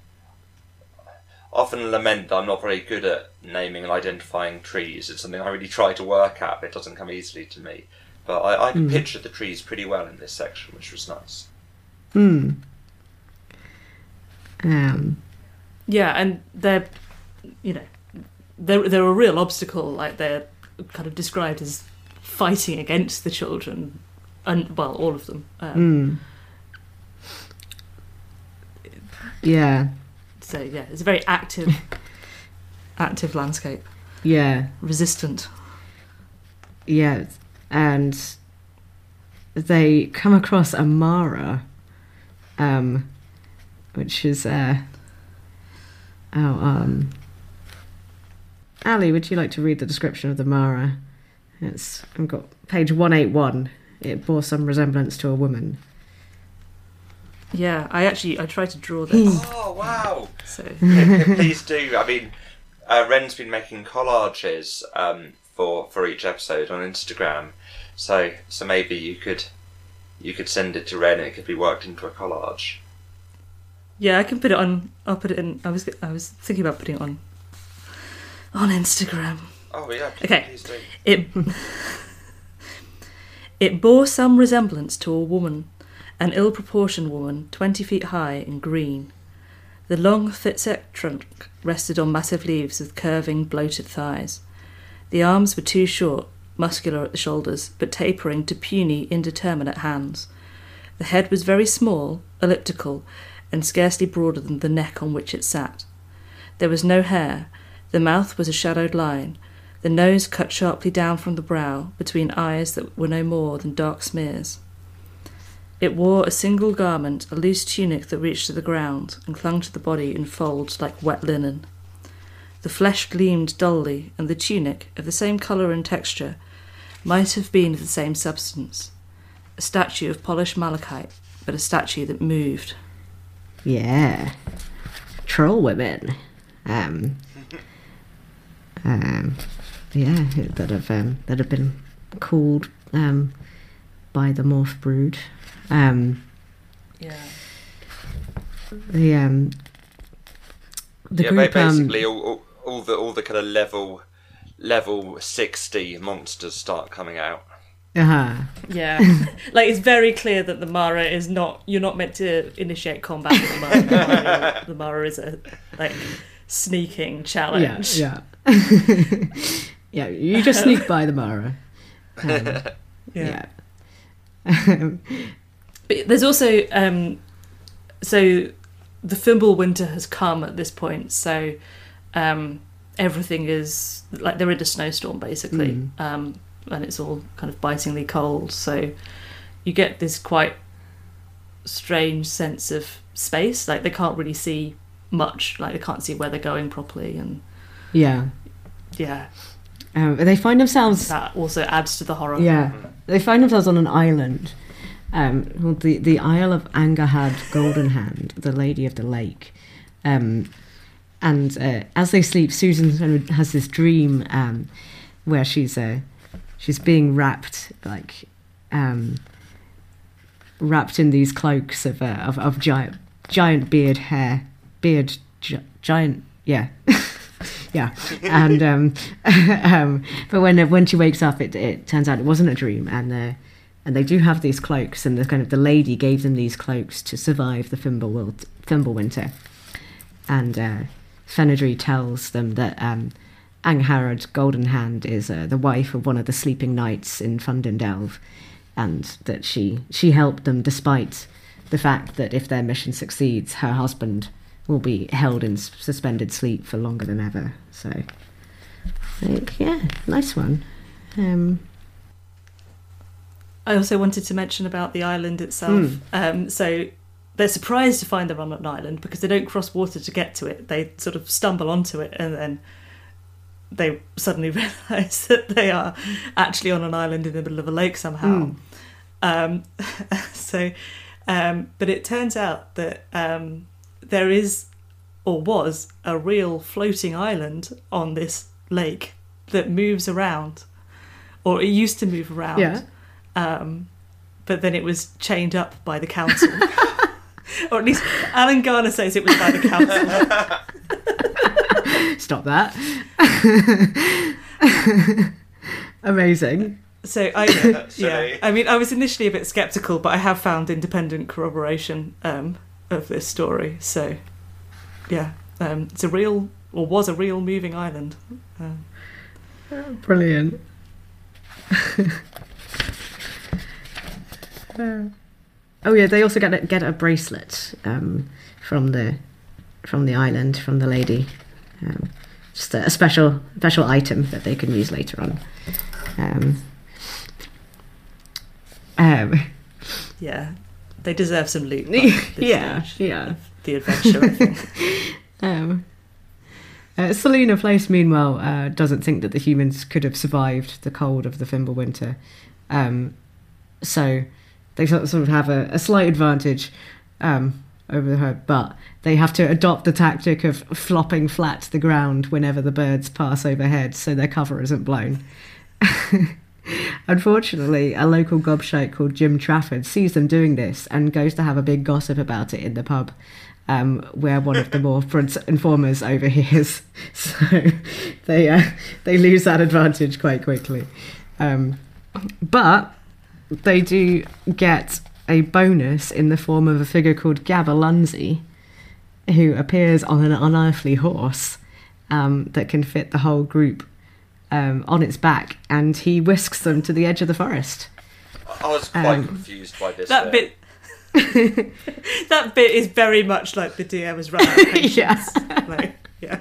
lament that I'm not very good at naming and identifying trees. It's something I really try to work at, but it doesn't come easily to me. But I pictured the trees pretty well in this section, which was nice. Yeah, and they're, you know, they're a real obstacle. Like, they're kind of described as fighting against the children, and well, all of them. Yeah. So yeah, it's a very active landscape, Yeah. resistant. Yeah. And they come across a Mara, which is Ali, would you like to read the description of the Mara? I've got page 181. It bore some resemblance to a woman. Yeah, I tried to draw this. Oh wow! So Please do. I mean, Ren's been making collages for each episode on Instagram, so maybe you could send it to Ren. It could be worked into a collage. yeah, I can put it on. I'll put it in. I was thinking about putting it on Instagram. Oh yeah. Okay. Please do. It bore some resemblance to a woman, an ill-proportioned woman, 20 feet high and green. The long, thick trunk rested on massive leaves with curving, bloated thighs. The arms were too short, muscular at the shoulders, but tapering to puny, indeterminate hands. The head was very small, elliptical, and scarcely broader than the neck on which it sat. There was no hair. The mouth was a shadowed line, the nose cut sharply down from the brow, between eyes that were no more than dark smears. It wore a single garment, a loose tunic that reached to the ground, and clung to the body in folds like wet linen. The flesh gleamed dully, and the tunic, of the same colour and texture, might have been of the same substance. A statue of polished malachite, but a statue that moved. Yeah. Troll women. Yeah, that have been called by the Morph Brood. Yeah. The Yeah, group, basically all the kind of level 60 monsters start coming out. Yeah. Like, it's very clear that the Mara is not... You're not meant to initiate combat with the Mara. The Mara is a, like, sneaking challenge. Yeah. Yeah, you just sneak by the Mara. Yeah. But there's also... so the Fimbulwinter has come at this point, so everything is... Like, they're in a snowstorm, basically. And it's all kind of bitingly cold, so you get this quite strange sense of space. Like, they can't really see much. Like, they can't see where they're going properly, and Yeah. They find themselves... that also adds to the horror. Yeah. They find themselves on an island called the Isle of Angahad Goldenhand, the Lady of the Lake. And as they sleep, Susan kind of has this dream where she's being wrapped, like wrapped in these cloaks of giant giant, yeah. Yeah, and but when she wakes up, it turns out it wasn't a dream, and they do have these cloaks, and the lady gave them these cloaks to survive the Fimbulwinter, and Fenedri tells them that Angharad Goldenhand is the wife of one of the sleeping knights in Fundendelve, and that she helped them despite the fact that if their mission succeeds, her husband will be held in suspended sleep for longer than ever. So, yeah, nice one. I also wanted to mention about the island itself. So they're surprised to find they're on an island because they don't cross water to get to it. They sort of stumble onto it, and then they suddenly realise that they are actually on an island in the middle of a lake somehow. But it turns out that there is, or was, a real floating island on this lake that moves around, or it used to move around. Yeah. But then it was chained up by the council. Or at least Alan Garner says it was by the council. Stop that. Amazing. So I mean, I was initially a bit sceptical, but I have found independent corroboration of this story. So yeah, it's a real, or was a real, moving island. Brilliant. Oh yeah, they also get a bracelet from the island, from the lady. Just a special item that they can use later on. Yeah, they deserve some loot. Yeah. The adventure, I think. Selena Place, meanwhile, doesn't think that the humans could have survived the cold of the Fimbulwinter. So they sort of have a slight advantage over her, but they have to adopt the tactic of flopping flat to the ground whenever the birds pass overhead so their cover isn't blown. Unfortunately, a local gobshite called Jim Trafford sees them doing this and goes to have a big gossip about it in the pub, where one of the more front informers overhears. So they lose that advantage quite quickly. But they do get a bonus in the form of a figure called Gaberlunzie, who appears on an unearthly horse that can fit the whole group on its back, and he whisks them to the edge of the forest. I was quite confused by this. That bit. That bit is very much like the DM has run out of patience. Yeah.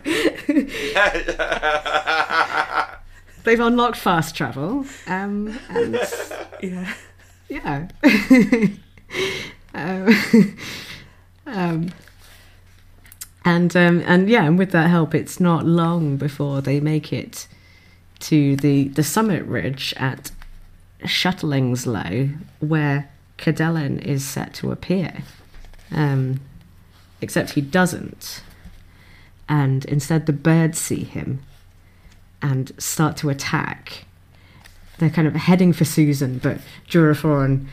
They've unlocked fast travel, and yeah. And with that help, it's not long before they make it to the summit ridge at Shutterlingslow, where Cadelin is set to appear. Except he doesn't, and instead the birds see him and start to attack. They're kind of heading for Susan, but Jurathor and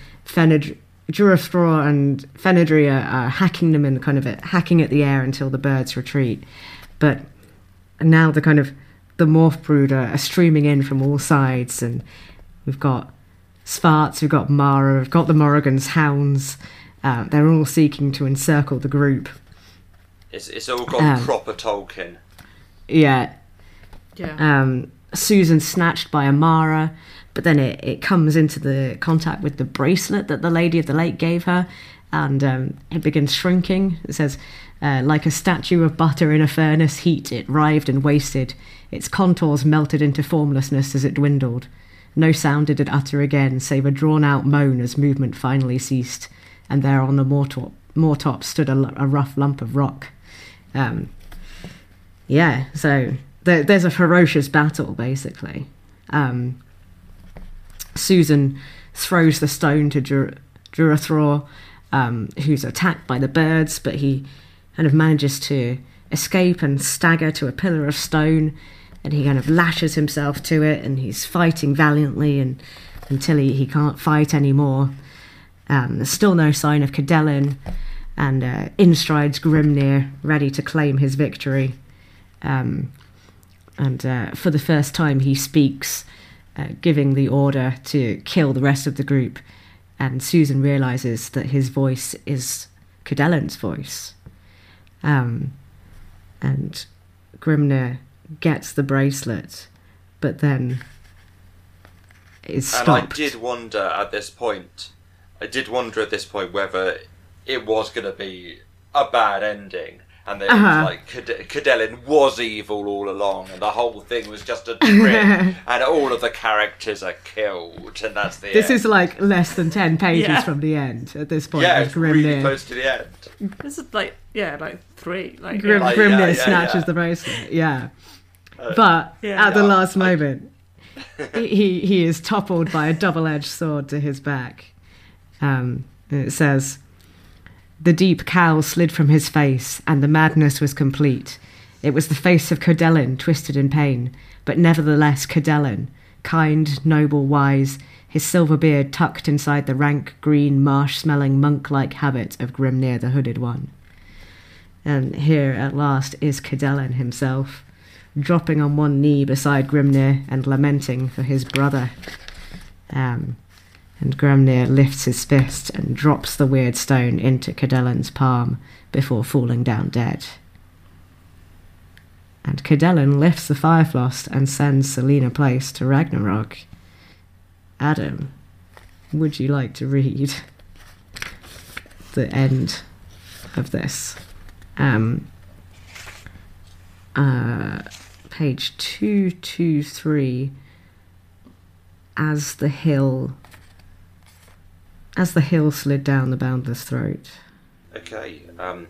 Fenedria are hacking them and hacking at the air until the birds retreat. But now the morph brood are streaming in from all sides, and we've got Svarts, we've got Mara, we've got the Morrigan's hounds. They're all seeking to encircle the group. It's all got proper Tolkien. Yeah. Yeah. Susan's snatched by Amara, but then it comes into the contact with the bracelet that the Lady of the Lake gave her, and it begins shrinking. It says, like a statue of butter in a furnace heat, it writhed and wasted. Its contours melted into formlessness as it dwindled. No sound did it utter again, save a drawn-out moan as movement finally ceased, and there on the moortop stood a rough lump of rock. So there's a ferocious battle, basically. Susan throws the stone to Jurathor, who's attacked by the birds, but he kind of manages to escape and stagger to a pillar of stone, and he kind of lashes himself to it, and he's fighting valiantly until he can't fight anymore. There's still no sign of Cadelin, and in strides Grimnir, ready to claim his victory. And for the first time he speaks, giving the order to kill the rest of the group, and Susan realises that his voice is Cadelin's voice. And Grimnir gets the bracelet, but then is stopped. And I did wonder at this point whether it was going to be a bad ending, and then it was like Cadelin was evil all along, and the whole thing was just a trick, and all of the characters are killed, and that's the end. This is like less than 10 pages from the end at this point. Yeah, it's really close to the end. This is like 3. Grimnir snatches the bracelet. Yeah. But at the last moment, he is toppled by a double-edged sword to his back. It says, The deep cowl slid from his face, and the madness was complete. It was the face of Codelin, twisted in pain, but nevertheless Codelin, kind, noble, wise, his silver beard tucked inside the rank, green, marsh-smelling, monk-like habit of Grimnir the Hooded One. And here, at last, is Codelin himself, dropping on one knee beside Grimnir and lamenting for his brother. And Grimnir lifts his fist and drops the weird stone into Codelin's palm before falling down dead. And Codelin lifts the Fireflost and sends Selena Place to Ragnarok. Adam, would you like to read the end of this? Page 223. As the hill slid down the boundless throat. Okay,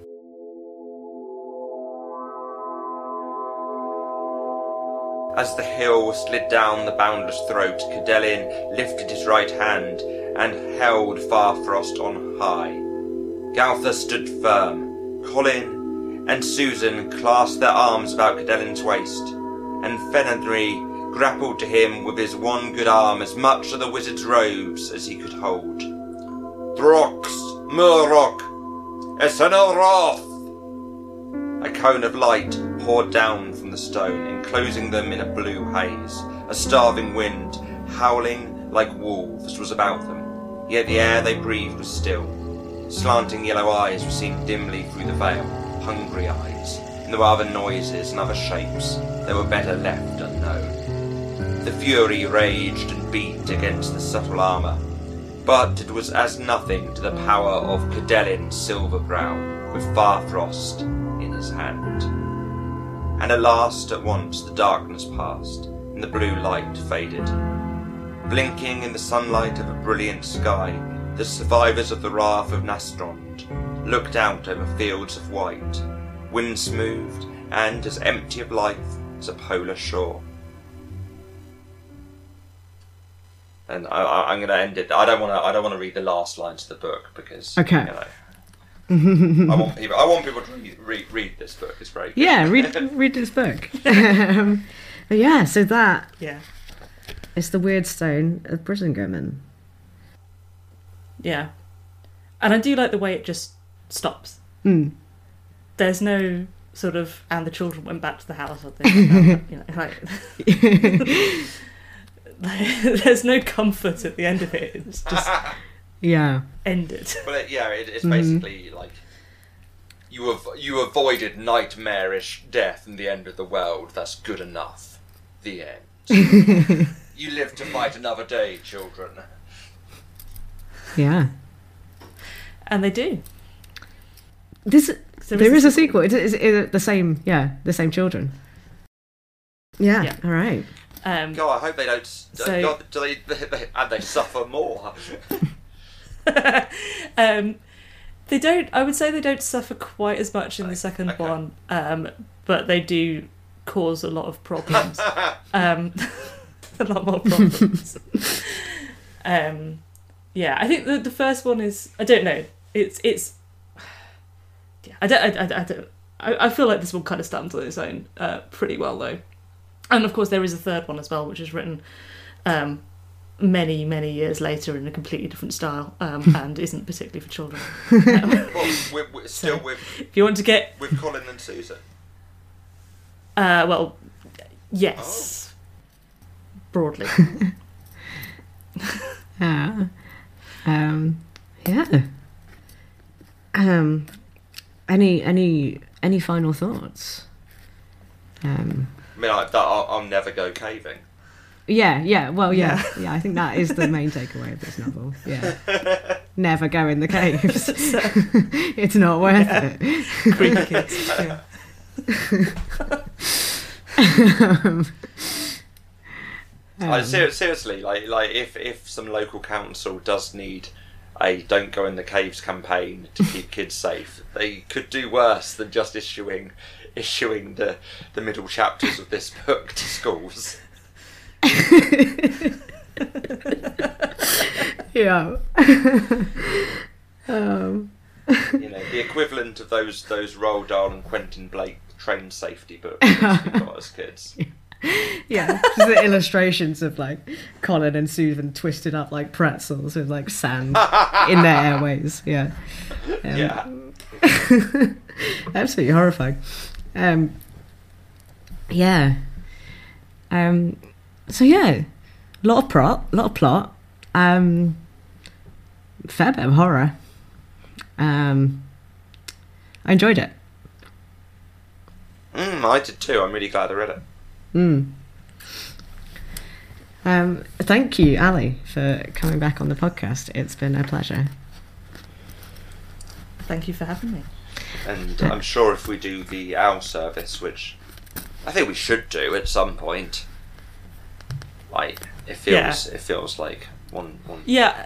As the hill slid down the boundless throat, Codelin lifted his right hand and held Farfrost on high. Galtha stood firm. Colin and Susan clasped their arms about Codelin's waist, and Fenrir grappled to him with his one good arm as much of the wizard's robes as he could hold. Throx, Murrock, Esenelroth! A cone of light poured down from the stone, enclosing them in a blue haze. A starving wind, howling like wolves, was about them, yet the air they breathed was still. Slanting yellow eyes were seen dimly through the veil, hungry eyes, and there were other noises and other shapes that were better left unknown. The fury raged and beat against the subtle armour, but it was as nothing to the power of Codelin's Silverbrow, with Farfrost in his hand. And at last, at once, the darkness passed, and the blue light faded. Blinking in the sunlight of a brilliant sky, the survivors of the wrath of Nastrond looked out over fields of white, wind-smoothed and as empty of life as a polar shore. And I'm going to end it. I don't want to read the last lines of the book because okay. I want people to read this book. It's very good. Yeah, read this book. But yeah, so that is the Weird Stone of Brisingamen. Yeah, and I do like the way it just stops. Mm. There's no sort of, and the children went back to the house or things there's no comfort at the end of it. It's just ended. Well, it's basically like you avoided nightmarish death and the end of the world. That's good enough. The end. You live to fight another day, children. Yeah, and they do. There is a sequel. It is the same. Yeah, the same children. Yeah. All right. God, I hope they don't. God, do they suffer more? They don't. I would say they don't suffer quite as much in the second one, but they do cause a lot of problems. A lot more problems. Yeah, I think the first one is. I don't know. It's. Yeah, I don't. I feel like this one kind of stands on its own pretty well though. And of course there is a third one as well, which is written many, many years later in a completely different style and isn't particularly for children. We're still with... If you want to get... With Colin and Susan? Well, yes. Oh. Broadly. Yeah. Any final thoughts? I mean, I'll never go caving. Yeah. Well, yeah. I think that is the main takeaway of this novel. Yeah, never go in the caves. It's not worth it. Creepy kids. Yeah. Seriously, like if some local council does need a "Don't Go in the Caves" campaign to keep kids safe, they could do worse than just issuing the middle chapters of this book to schools. Yeah. You know, the equivalent of those Roald Dahl and Quentin Blake train safety books that we got as kids. Yeah, just the illustrations of like Colin and Susan twisted up like pretzels with like sand in their airways. Yeah. Yeah. Absolutely horrifying. Yeah. So yeah, a lot of plot. Fair bit of horror. I enjoyed it. I did too. I'm really glad I read it. Thank you, Ali, for coming back on the podcast. It's been a pleasure. Thank you for having me. And I'm sure if we do the OWL service, which I think we should do at some point, like it feels like one. Yeah.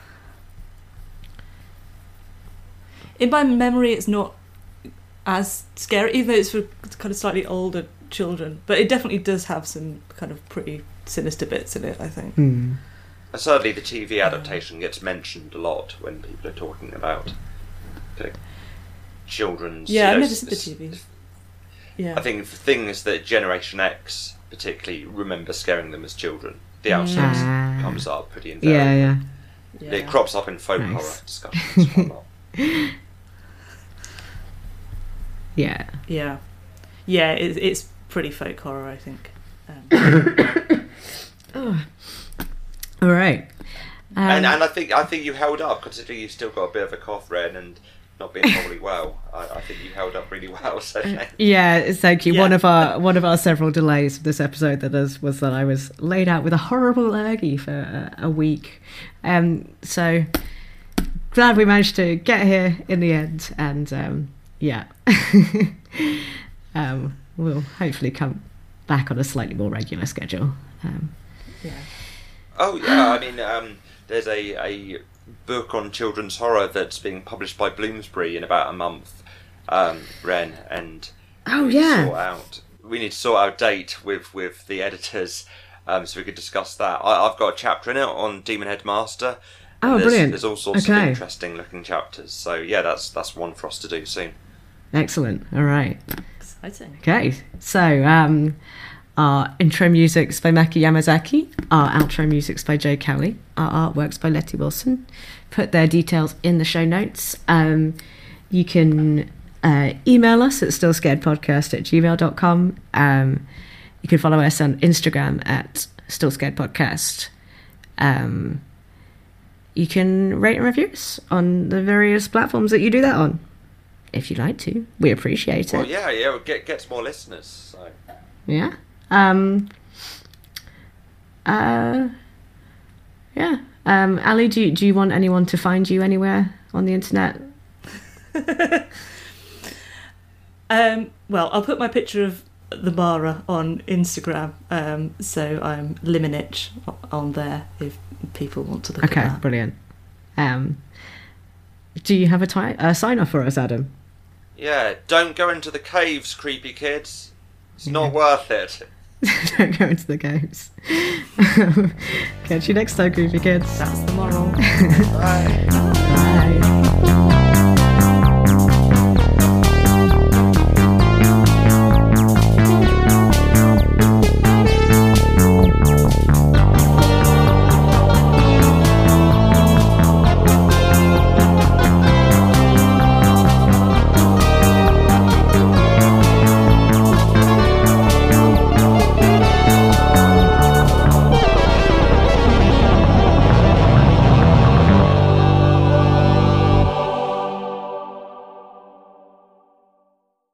In my memory, it's not as scary, even though it's for kind of slightly older children. But it definitely does have some kind of pretty sinister bits in it, I think. And certainly the TV adaptation gets mentioned a lot when people are talking about children's... Yeah, I've never seen the TV. Yeah. I think things that Generation X particularly remember scaring them as children. The OWL service comes up pretty invariably. Yeah. It crops up in folk horror discussions quite a lot. Yeah. Yeah, it's pretty folk horror, I think. All right. And I think you held up, considering you've still got a bit of a cough, Ren, and not being probably well. I think you held up really well. So yeah, thank you. Yeah. One of our several delays of this episode was that I was laid out with a horrible lurgy for a week. So glad we managed to get here in the end, and yeah. We'll hopefully come back on a slightly more regular schedule. Yeah. Oh yeah, I mean, there's a book on children's horror that's being published by Bloomsbury in about a month, Ren, and we need to sort out a date with the editors, so we could discuss that. I've got a chapter in it on Demon Head Master. Brilliant. There's all sorts of interesting looking chapters. So yeah, that's one for us to do soon. Excellent. All right. Exciting. Okay. So our intro music's by Maki Yamazaki. Our outro music's by Joe Kelly. Our artwork's by Letty Wilson. Put their details in the show notes. You can email us at stillscaredpodcast@gmail.com. You can follow us on Instagram at stillscaredpodcast. You can rate and review us on the various platforms that you do that on, if you'd like to. We appreciate it. Well, yeah, gets more listeners. So. Yeah. Yeah. Ali, do you want anyone to find you anywhere on the internet? Well, I'll put my picture of the Mara on Instagram, so I'm Liminich on there if people want to look at that. Okay, brilliant. Do you have a sign off for us, Adam? Yeah, don't go into the caves, creepy kids. It's not worth it. Don't go into the caves. Catch you next time, creepy kids. That's the moral. Bye. Bye.